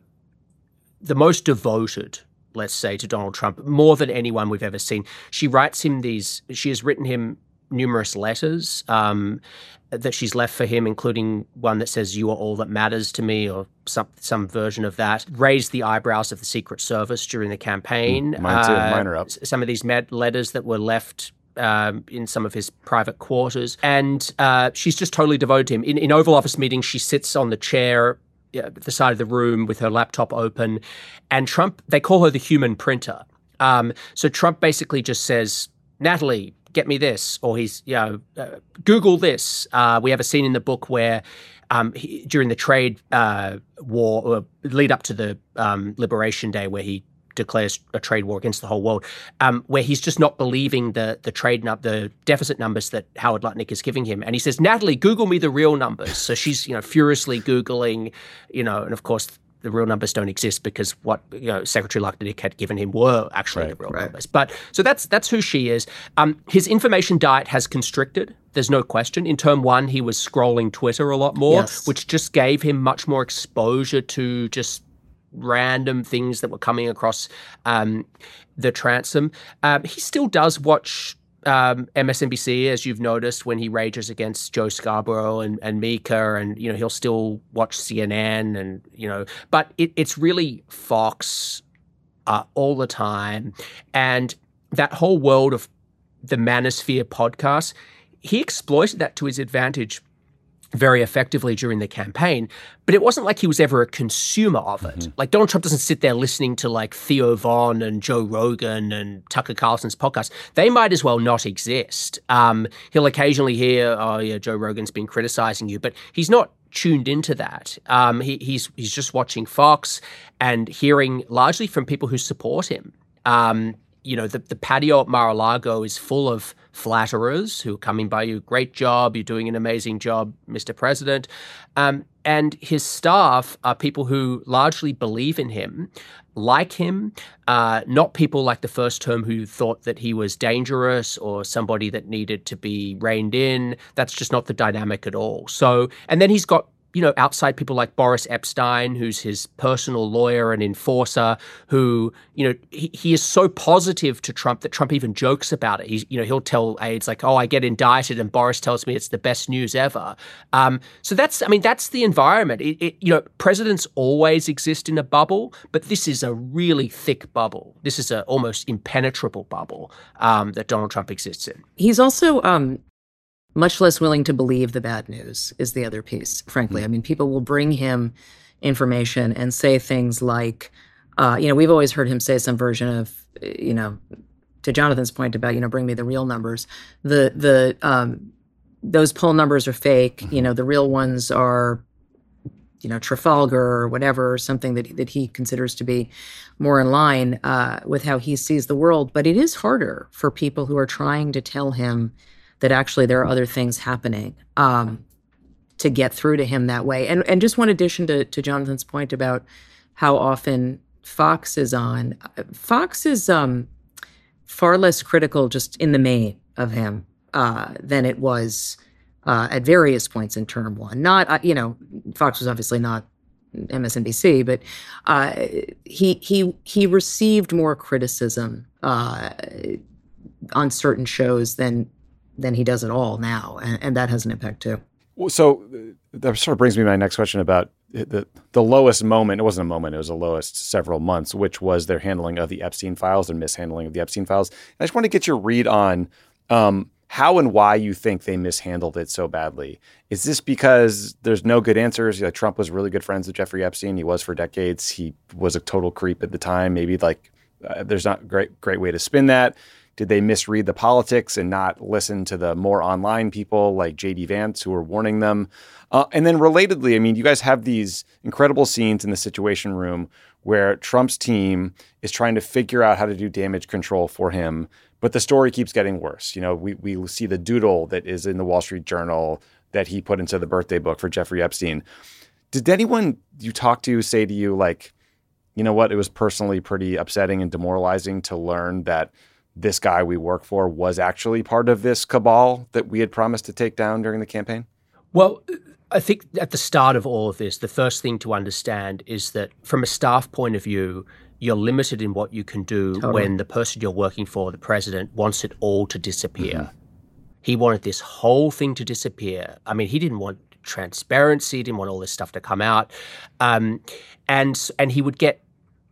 M: the most devoted, let's say, to Donald Trump, more than anyone we've ever seen. She writes him these, she has written him numerous letters um, that she's left for him, including one that says, "You are all that matters to me," or some some version of that. Raised the eyebrows of the Secret Service during the campaign.
B: Mm, mine too,
M: uh,
B: mine are up.
M: Some of these med- letters that were left Um, in some of his private quarters. And uh, she's just totally devoted to him. In, in Oval Office meetings, she sits on the chair at the side of the room with her laptop open. And Trump, they call her the human printer. Um, so Trump basically just says, "Natalie, get me this," or he's, you know, uh, Google this. Uh, we have a scene in the book where um, he, during the trade uh, war, or lead up to the um, Liberation Day, where he declares a trade war against the whole world, um, where he's just not believing the the trade num- the deficit numbers that Howard Lutnick is giving him, and he says, "Natalie, Google me the real numbers." So she's, you know, furiously Googling, you know, and of course the real numbers don't exist because what, you know, Secretary Lutnick had given him were actually right, the real right. numbers. But so that's that's who she is. Um, his information diet has constricted. There's no question. In term one, he was scrolling Twitter a lot more, yes. which just gave him much more exposure to just random things that were coming across um, the transom. Um, he still does watch um, M S N B C, as you've noticed, when he rages against Joe Scarborough and, and Mika, and, you know, he'll still watch C N N, and, you know, but it, it's really Fox uh, all the time. And that whole world of the Manosphere podcast, he exploited that to his advantage very effectively during the campaign, but it wasn't like he was ever a consumer of it. Mm-hmm. Like, Donald Trump doesn't sit there listening to like Theo Von and Joe Rogan and Tucker Carlson's podcast. They might as well not exist. Um, he'll occasionally hear, "Oh yeah, Joe Rogan's been criticizing you," but he's not tuned into that. Um, he, he's he's just watching Fox and hearing largely from people who support him. Um, you know, the, the patio at Mar-a-Lago is full of flatterers who are coming by you. Great job. You're doing an amazing job, Mister President. Um, and his staff are people who largely believe in him, like him, uh, not people like the first term who thought that he was dangerous or somebody that needed to be reined in. That's just not the dynamic at all. So, and then he's got, you know, outside people like Boris Epstein, who's his personal lawyer and enforcer, who, you know, he, he is so positive to Trump that Trump even jokes about it. He's, you know, he'll tell aides like, oh, I get indicted and Boris tells me it's the best news ever. Um, so that's, I mean, that's the environment. It, it, you know, presidents always exist in a bubble, but this is a really thick bubble. This is an almost impenetrable bubble um, that Donald Trump exists in.
L: He's also um, much less willing to believe the bad news is the other piece, frankly. Mm-hmm. I mean, people will bring him information and say things like, uh, you know, we've always heard him say some version of, you know, to Jonathan's point about, you know, bring me the real numbers. The, the, um, those poll numbers are fake. Mm-hmm. You know, the real ones are, you know, Trafalgar or whatever, or something that, that he considers to be more in line uh, with how he sees the world. But it is harder for people who are trying to tell him that actually there are other things happening um, to get through to him that way. And and just one addition to, to Jonathan's point about how often Fox is on. Fox is um, far less critical just in the main of him uh, than it was uh, at various points in term one. Not, uh, you know, Fox was obviously not M S N B C, but uh, he, he, he received more criticism uh, on certain shows than than he does at all now. And, and that has an impact too.
B: So that sort of brings me to my next question about the the lowest moment. It wasn't a moment. It was the lowest several months, which was their handling of the Epstein files and mishandling of the Epstein files. And I just want to get your read on um, how and why you think they mishandled it so badly. Is this because there's no good answers? You know, Trump was really good friends with Jeffrey Epstein. He was for decades. He was a total creep at the time. Maybe like uh, there's not a great, great way to spin that. Did they misread the politics and not listen to the more online people like J D Vance who were warning them? Uh, and then relatedly, I mean, you guys have these incredible scenes in the Situation Room where Trump's team is trying to figure out how to do damage control for him, but the story keeps getting worse. You know, we we see the doodle that is in the Wall Street Journal that he put into the birthday book for Jeffrey Epstein. Did anyone you talk to say to you like, you know what, it was personally pretty upsetting and demoralizing to learn that this guy we work for was actually part of this cabal that we had promised to take down during the campaign?
M: Well, I think at the start of all of this, the first thing to understand is that from a staff point of view, you're limited in what you can do totally. When the person you're working for, the president, wants it all to disappear. Mm-hmm. He wanted this whole thing to disappear. I mean, he didn't want transparency, he didn't want all this stuff to come out. Um, and and he would get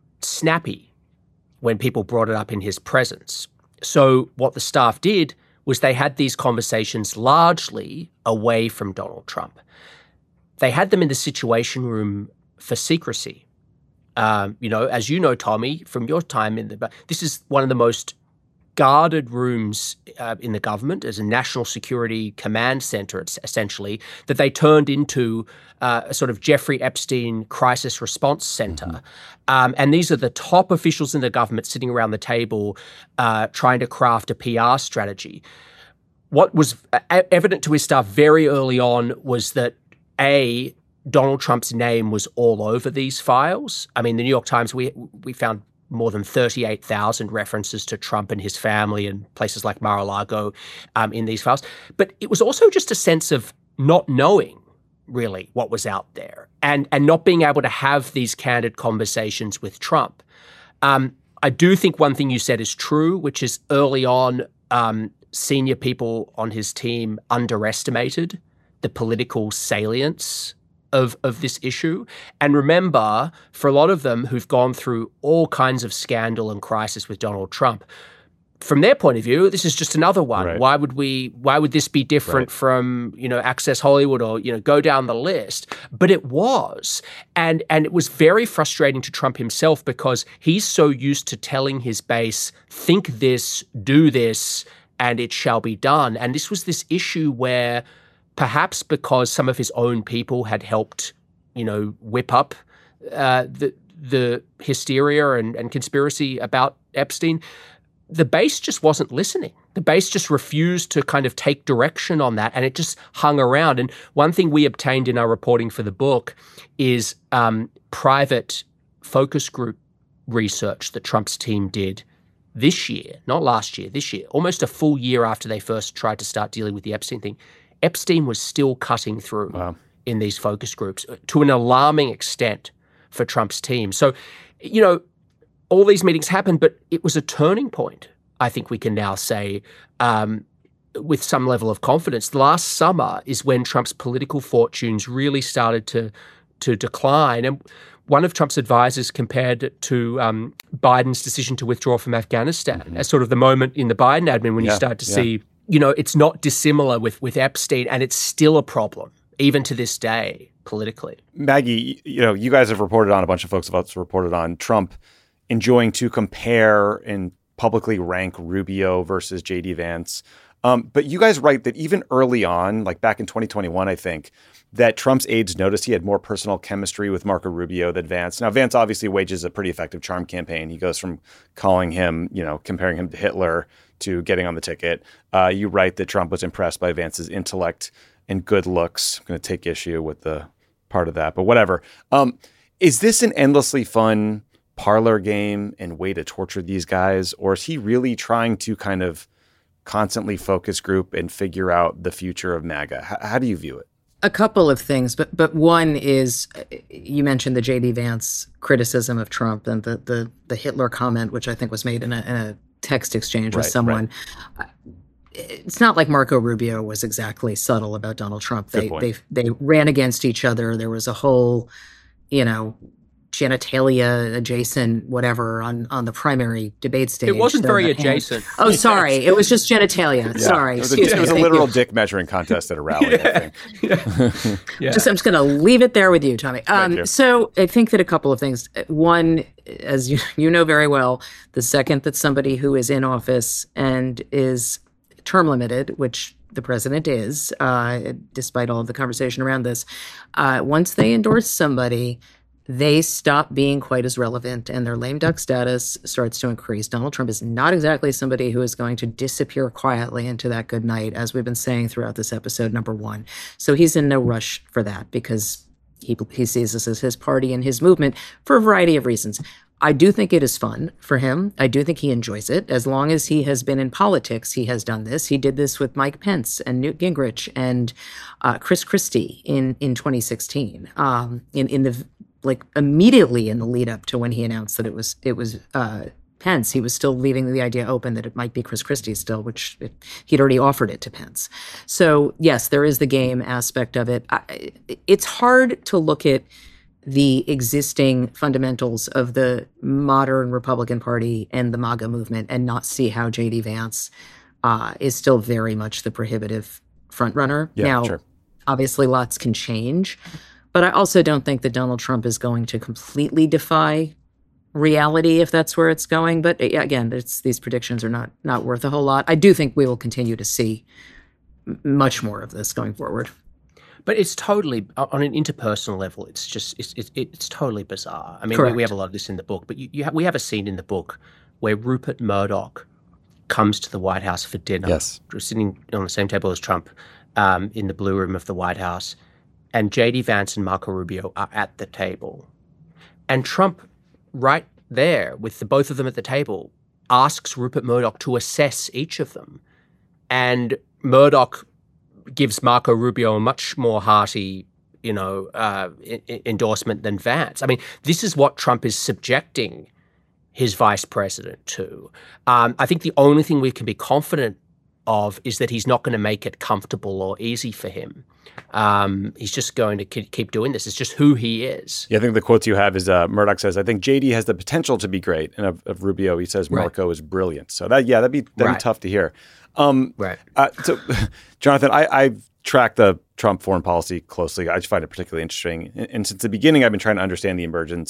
M: snappy when people brought it up in his presence. So what the staff did was they had these conversations largely away from Donald Trump. They had them in the Situation Room for secrecy. Um, you know, as you know, Tommy, from your time in the, this is one of the most guarded rooms uh, in the government as a national security command center, it's essentially, that they turned into uh, a sort of Jeffrey Epstein crisis response center. Mm-hmm. Um, and these are the top officials in the government sitting around the table uh, trying to craft a P R strategy. What was evident to his staff very early on was that, A, Donald Trump's name was all over these files. I mean, the New York Times, we we found more than thirty-eight thousand references to Trump and his family and places like Mar-a-Lago um, in these files. But it was also just a sense of not knowing really what was out there and, and not being able to have these candid conversations with Trump. Um, I do think one thing you said is true, which is early on, um, senior people on his team underestimated the political salience of of this issue. And remember, for a lot of them who've gone through all kinds of scandal and crisis with Donald Trump, from their point of view, this is just another one. Right. Why would we why would this be different right. from, you know, Access Hollywood or, you know, go down the list? But it was. And and it was very frustrating to Trump himself because he's so used to telling his base, think this, do this, and it shall be done. And this was this issue where perhaps because some of his own people had helped, you know, whip up uh, the the hysteria and, and conspiracy about Epstein, the base just wasn't listening. The base just refused to kind of take direction on that, and it just hung around. And one thing we obtained in our reporting for the book is um, private focus group research that Trump's team did this year, not last year, this year, almost a full year after they first tried to start dealing with the Epstein thing. Epstein was still cutting through wow. in these focus groups to an alarming extent for Trump's team. So, you know, all these meetings happened, but it was a turning point, I think we can now say, um, with some level of confidence. Last summer is when Trump's political fortunes really started to, to decline. And one of Trump's advisors compared it to um, Biden's decision to withdraw from Afghanistan mm-hmm. as sort of the moment in the Biden admin when yeah, you start to yeah. see, you know, it's not dissimilar with, with Epstein, and it's still a problem, even to this day, politically.
B: Maggie, you know, you guys have reported on, a bunch of folks have also reported on Trump enjoying to compare and publicly rank Rubio versus J D Vance. Um, but you guys write that even early on, like back in twenty twenty-one, I think, that Trump's aides noticed he had more personal chemistry with Marco Rubio than Vance. Now, Vance obviously wages a pretty effective charm campaign. He goes from calling him, you know, comparing him to Hitler to getting on the ticket. Uh, you write that Trump was impressed by Vance's intellect and good looks. I'm going to take issue with the part of that, but whatever. Um, is this an endlessly fun parlor game and way to torture these guys? Or is he really trying to kind of constantly focus group and figure out the future of MAGA? H- how do you view it?
L: A couple of things, but but one is, you mentioned the J D Vance criticism of Trump and the the, the Hitler comment, which I think was made in a, in a text exchange with right, someone. Right. It's not like Marco Rubio was exactly subtle about Donald Trump. They they they ran against each other. There was a whole, you know, genitalia adjacent whatever on, on the primary debate stage.
M: It wasn't very adjacent.
L: And, oh, sorry. It was just genitalia. Yeah. Sorry.
B: It was a, it was a literal you. dick measuring contest at a rally, yeah. I think.
L: Yeah. yeah. Just, I'm just going to leave it there with you, Tommy. Um, you. So I think that a couple of things. One, as you, you know very well, the second that somebody who is in office and is term limited, which the president is, uh, despite all of the conversation around this, uh, once they endorse somebody, they stop being quite as relevant and their lame duck status starts to increase. Donald Trump is not exactly somebody who is going to disappear quietly into that good night, as we've been saying throughout this episode, number one. So he's in no rush for that because he, he sees this as his party and his movement for a variety of reasons. I do think it is fun for him. I do think he enjoys it. As long as he has been in politics, he has done this. He did this with Mike Pence and Newt Gingrich and uh, Chris Christie in, in twenty sixteen. Um, in, in the like immediately in the lead up to when he announced that it was it was uh, Pence, he was still leaving the idea open that it might be Chris Christie still, which it, he'd already offered it to Pence. So yes, there is the game aspect of it. I, it's hard to look at the existing fundamentals of the modern Republican Party and the MAGA movement and not see how J D Vance uh, is still very much the prohibitive frontrunner.
B: Yeah,
L: now,
B: sure.
L: Obviously, lots can change, but I also don't think that Donald Trump is going to completely defy reality if that's where it's going. But again, it's, these predictions are not not worth a whole lot. I do think we will continue to see much more of this going forward.
M: But it's totally, on an interpersonal level, it's just, it's it's, it's totally bizarre. I mean, we, we have a lot of this in the book, but you, you have, we have a scene in the book where Rupert Murdoch comes to the White House for dinner.
B: Yes.
M: Sitting on the same table as Trump um, in the Blue Room of the White House. And J D Vance and Marco Rubio are at the table. And Trump, right there with the both of them at the table, asks Rupert Murdoch to assess each of them. And Murdoch gives Marco Rubio a much more hearty, you know, uh, I- endorsement than Vance. I mean, this is what Trump is subjecting his vice president to. Um, I think the only thing we can be confident of is that he's not going to make it comfortable or easy for him. Um, he's just going to keep doing this. It's just who he is.
B: Yeah, I think the quotes you have is uh, Murdoch says, I think J D has the potential to be great. And of, of Rubio, he says Marco right. is brilliant. So that, yeah, that'd be, that'd right. be tough to hear. Um,
M: right.
B: Uh, so, Jonathan, I, I've tracked the Trump foreign policy closely. I just find it particularly interesting. And, and since the beginning, I've been trying to understand the emergence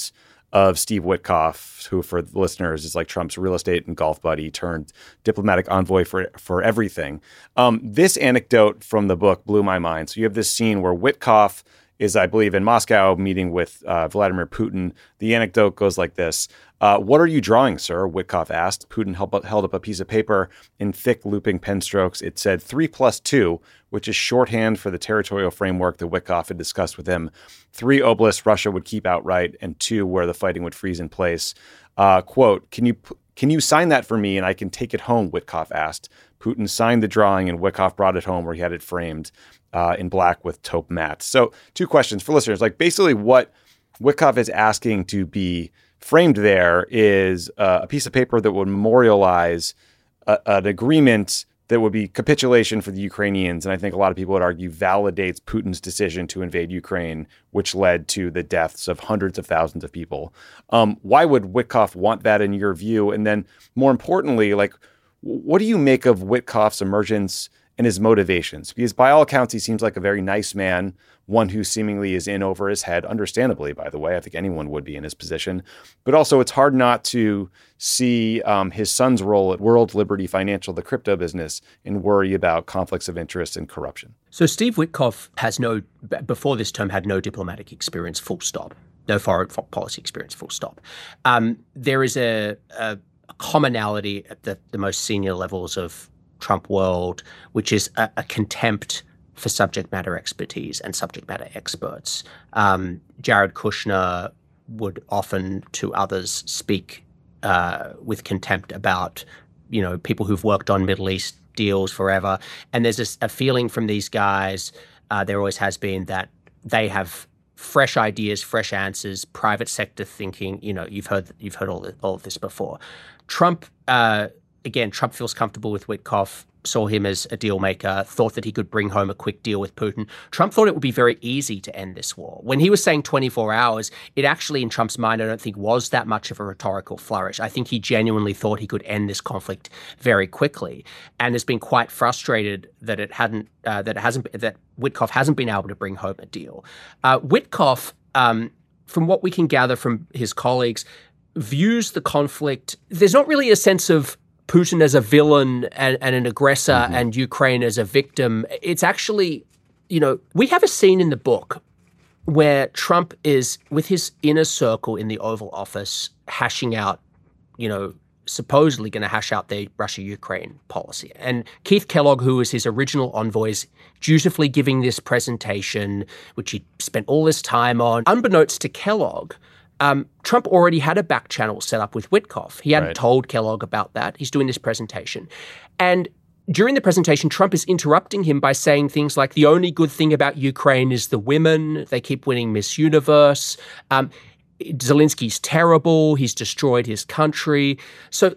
B: of Steve Witkoff, who for the listeners is like Trump's real estate and golf buddy turned diplomatic envoy for for everything. Um, this anecdote from the book blew my mind. So you have this scene where Witkoff is, I believe, in Moscow meeting with uh, Vladimir Putin. The anecdote goes like this. Uh, what are you drawing, sir? Witkoff asked. Putin held, held up a piece of paper in thick looping pen strokes. It said three plus two, which is shorthand for the territorial framework that Witkoff had discussed with him. Three obelisks Russia would keep outright, and two where the fighting would freeze in place. Uh, quote, can you can you sign that for me and I can take it home, Witkoff asked. Putin signed the drawing and Witkoff brought it home where he had it framed uh, in black with taupe mats. So two questions for listeners. Like basically what Witkoff is asking to be framed there is uh, a piece of paper that would memorialize a, an agreement that would be capitulation for the Ukrainians. And I think a lot of people would argue validates Putin's decision to invade Ukraine, which led to the deaths of hundreds of thousands of people. Um, why would Witkoff want that in your view? And then more importantly, like, what do you make of Witkoff's emergence and his motivations? Because by all accounts, he seems like a very nice man, one who seemingly is in over his head, understandably, by the way. I think anyone would be in his position. But also, it's hard not to see um, his son's role at World Liberty Financial, the crypto business, and worry about conflicts of interest and corruption.
M: So Steve Witkoff has no, before this term, had no diplomatic experience, full stop. No foreign policy experience, full stop. Um, there is a, a commonality at the, the most senior levels of Trump world, which is a, a contempt for subject matter expertise and subject matter experts. Um, Jared Kushner would often, to others, speak uh, with contempt about, you know, people who've worked on Middle East deals forever. And there's this, a feeling from these guys, uh, there always has been, that they have fresh ideas, fresh answers, private sector thinking. You know, you've heard you've heard all, all of this before. Trump, uh, again, Trump feels comfortable with Witkoff, saw him as a deal maker, thought that he could bring home a quick deal with Putin. Trump thought it would be very easy to end this war. When he was saying twenty-four hours, it actually, in Trump's mind, I don't think was that much of a rhetorical flourish. I think he genuinely thought he could end this conflict very quickly, and has been quite frustrated that it hadn't, uh, that it hasn't, that Witkoff hasn't been able to bring home a deal. Uh, Witkoff, um, from what we can gather from his colleagues, views the conflict. There's not really a sense of Putin as a villain and, and an aggressor mm-hmm. and Ukraine as a victim. It's actually, you know, we have a scene in the book where Trump is with his inner circle in the Oval Office hashing out, you know, supposedly going to hash out the Russia-Ukraine policy. And Keith Kellogg, who was his original envoy, is dutifully giving this presentation, which he spent all this time on. Unbeknownst to Kellogg, Um, Trump already had a back channel set up with Witkoff. He hadn't right. told Kellogg about that. He's doing this presentation. And during the presentation, Trump is interrupting him by saying things like, the only good thing about Ukraine is the women. They keep winning Miss Universe. Um, Zelensky's terrible. He's destroyed his country. So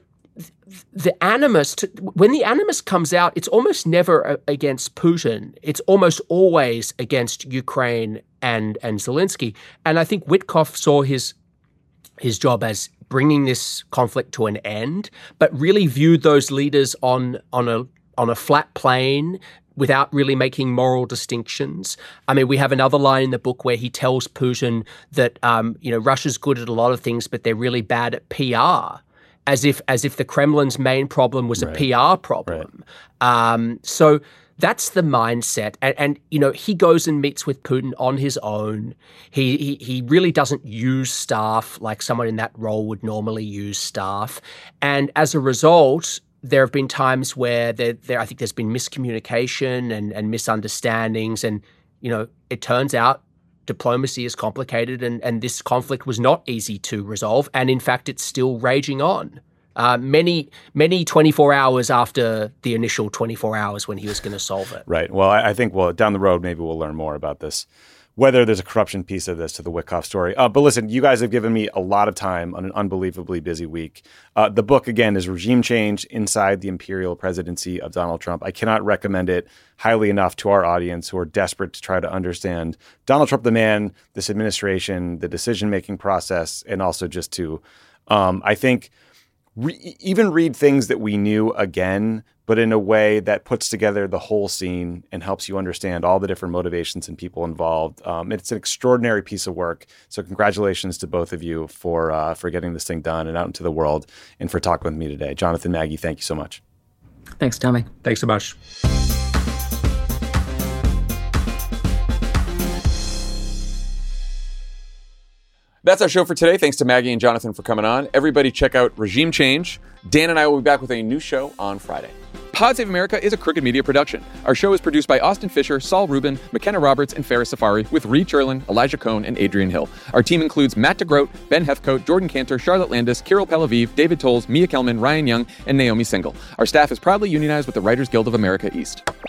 M: the animus, to, when the animus comes out, it's almost never against Putin. It's almost always against Ukraine and and Zelensky. And I think Witkoff saw his his job as bringing this conflict to an end, but really viewed those leaders on on a on a flat plane without really making moral distinctions. I mean, we have another line in the book where he tells Putin that um, you know, Russia's good at a lot of things, but they're really bad at P R. As if as if the Kremlin's main problem was right. a P R problem. Right. Um, so that's the mindset. And, and, you know, he goes and meets with Putin on his own. He, he he really doesn't use staff like someone in that role would normally use staff. And as a result, there have been times where there, there I think there's been miscommunication and, and misunderstandings. And, you know, it turns out diplomacy is complicated, and, and this conflict was not easy to resolve. And in fact, it's still raging on. Uh, many, many twenty-four hours after the initial twenty-four hours when he was going to solve it.
B: Right. Well, I, I think, well, down the road, maybe we'll learn more about this, whether there's a corruption piece of this to the Witkoff story. Uh, but listen, you guys have given me a lot of time on an unbelievably busy week. Uh, the book, again, is Regime Change Inside the Imperial Presidency of Donald Trump. I cannot recommend it highly enough to our audience who are desperate to try to understand Donald Trump, the man, this administration, the decision-making process, and also just to, um, I think, re- even read things that we knew again, but in a way that puts together the whole scene and helps you understand all the different motivations and people involved. Um, it's an extraordinary piece of work. So congratulations to both of you for uh, for getting this thing done and out into the world, and for talking with me today. Jonathan, Maggie, thank you so much.
L: Thanks, Tommy.
M: Thanks so much.
C: That's our show for today. Thanks to Maggie and Jonathan for coming on. Everybody check out Regime Change. Dan and I will be back with a new show on Friday. Pod Save America is a Crooked Media production. Our show is produced by Austin Fisher, Saul Rubin, McKenna Roberts, and Ferris Safari, with Reed Cherlin, Elijah Cohn, and Adrian Hill. Our team includes Matt DeGroat, Ben Heathcote, Jordan Cantor, Charlotte Landis, Kirill Pelaviv, David Tolles, Mia Kelman, Ryan Young, and Naomi Single. Our staff is proudly unionized with the Writers Guild of America East.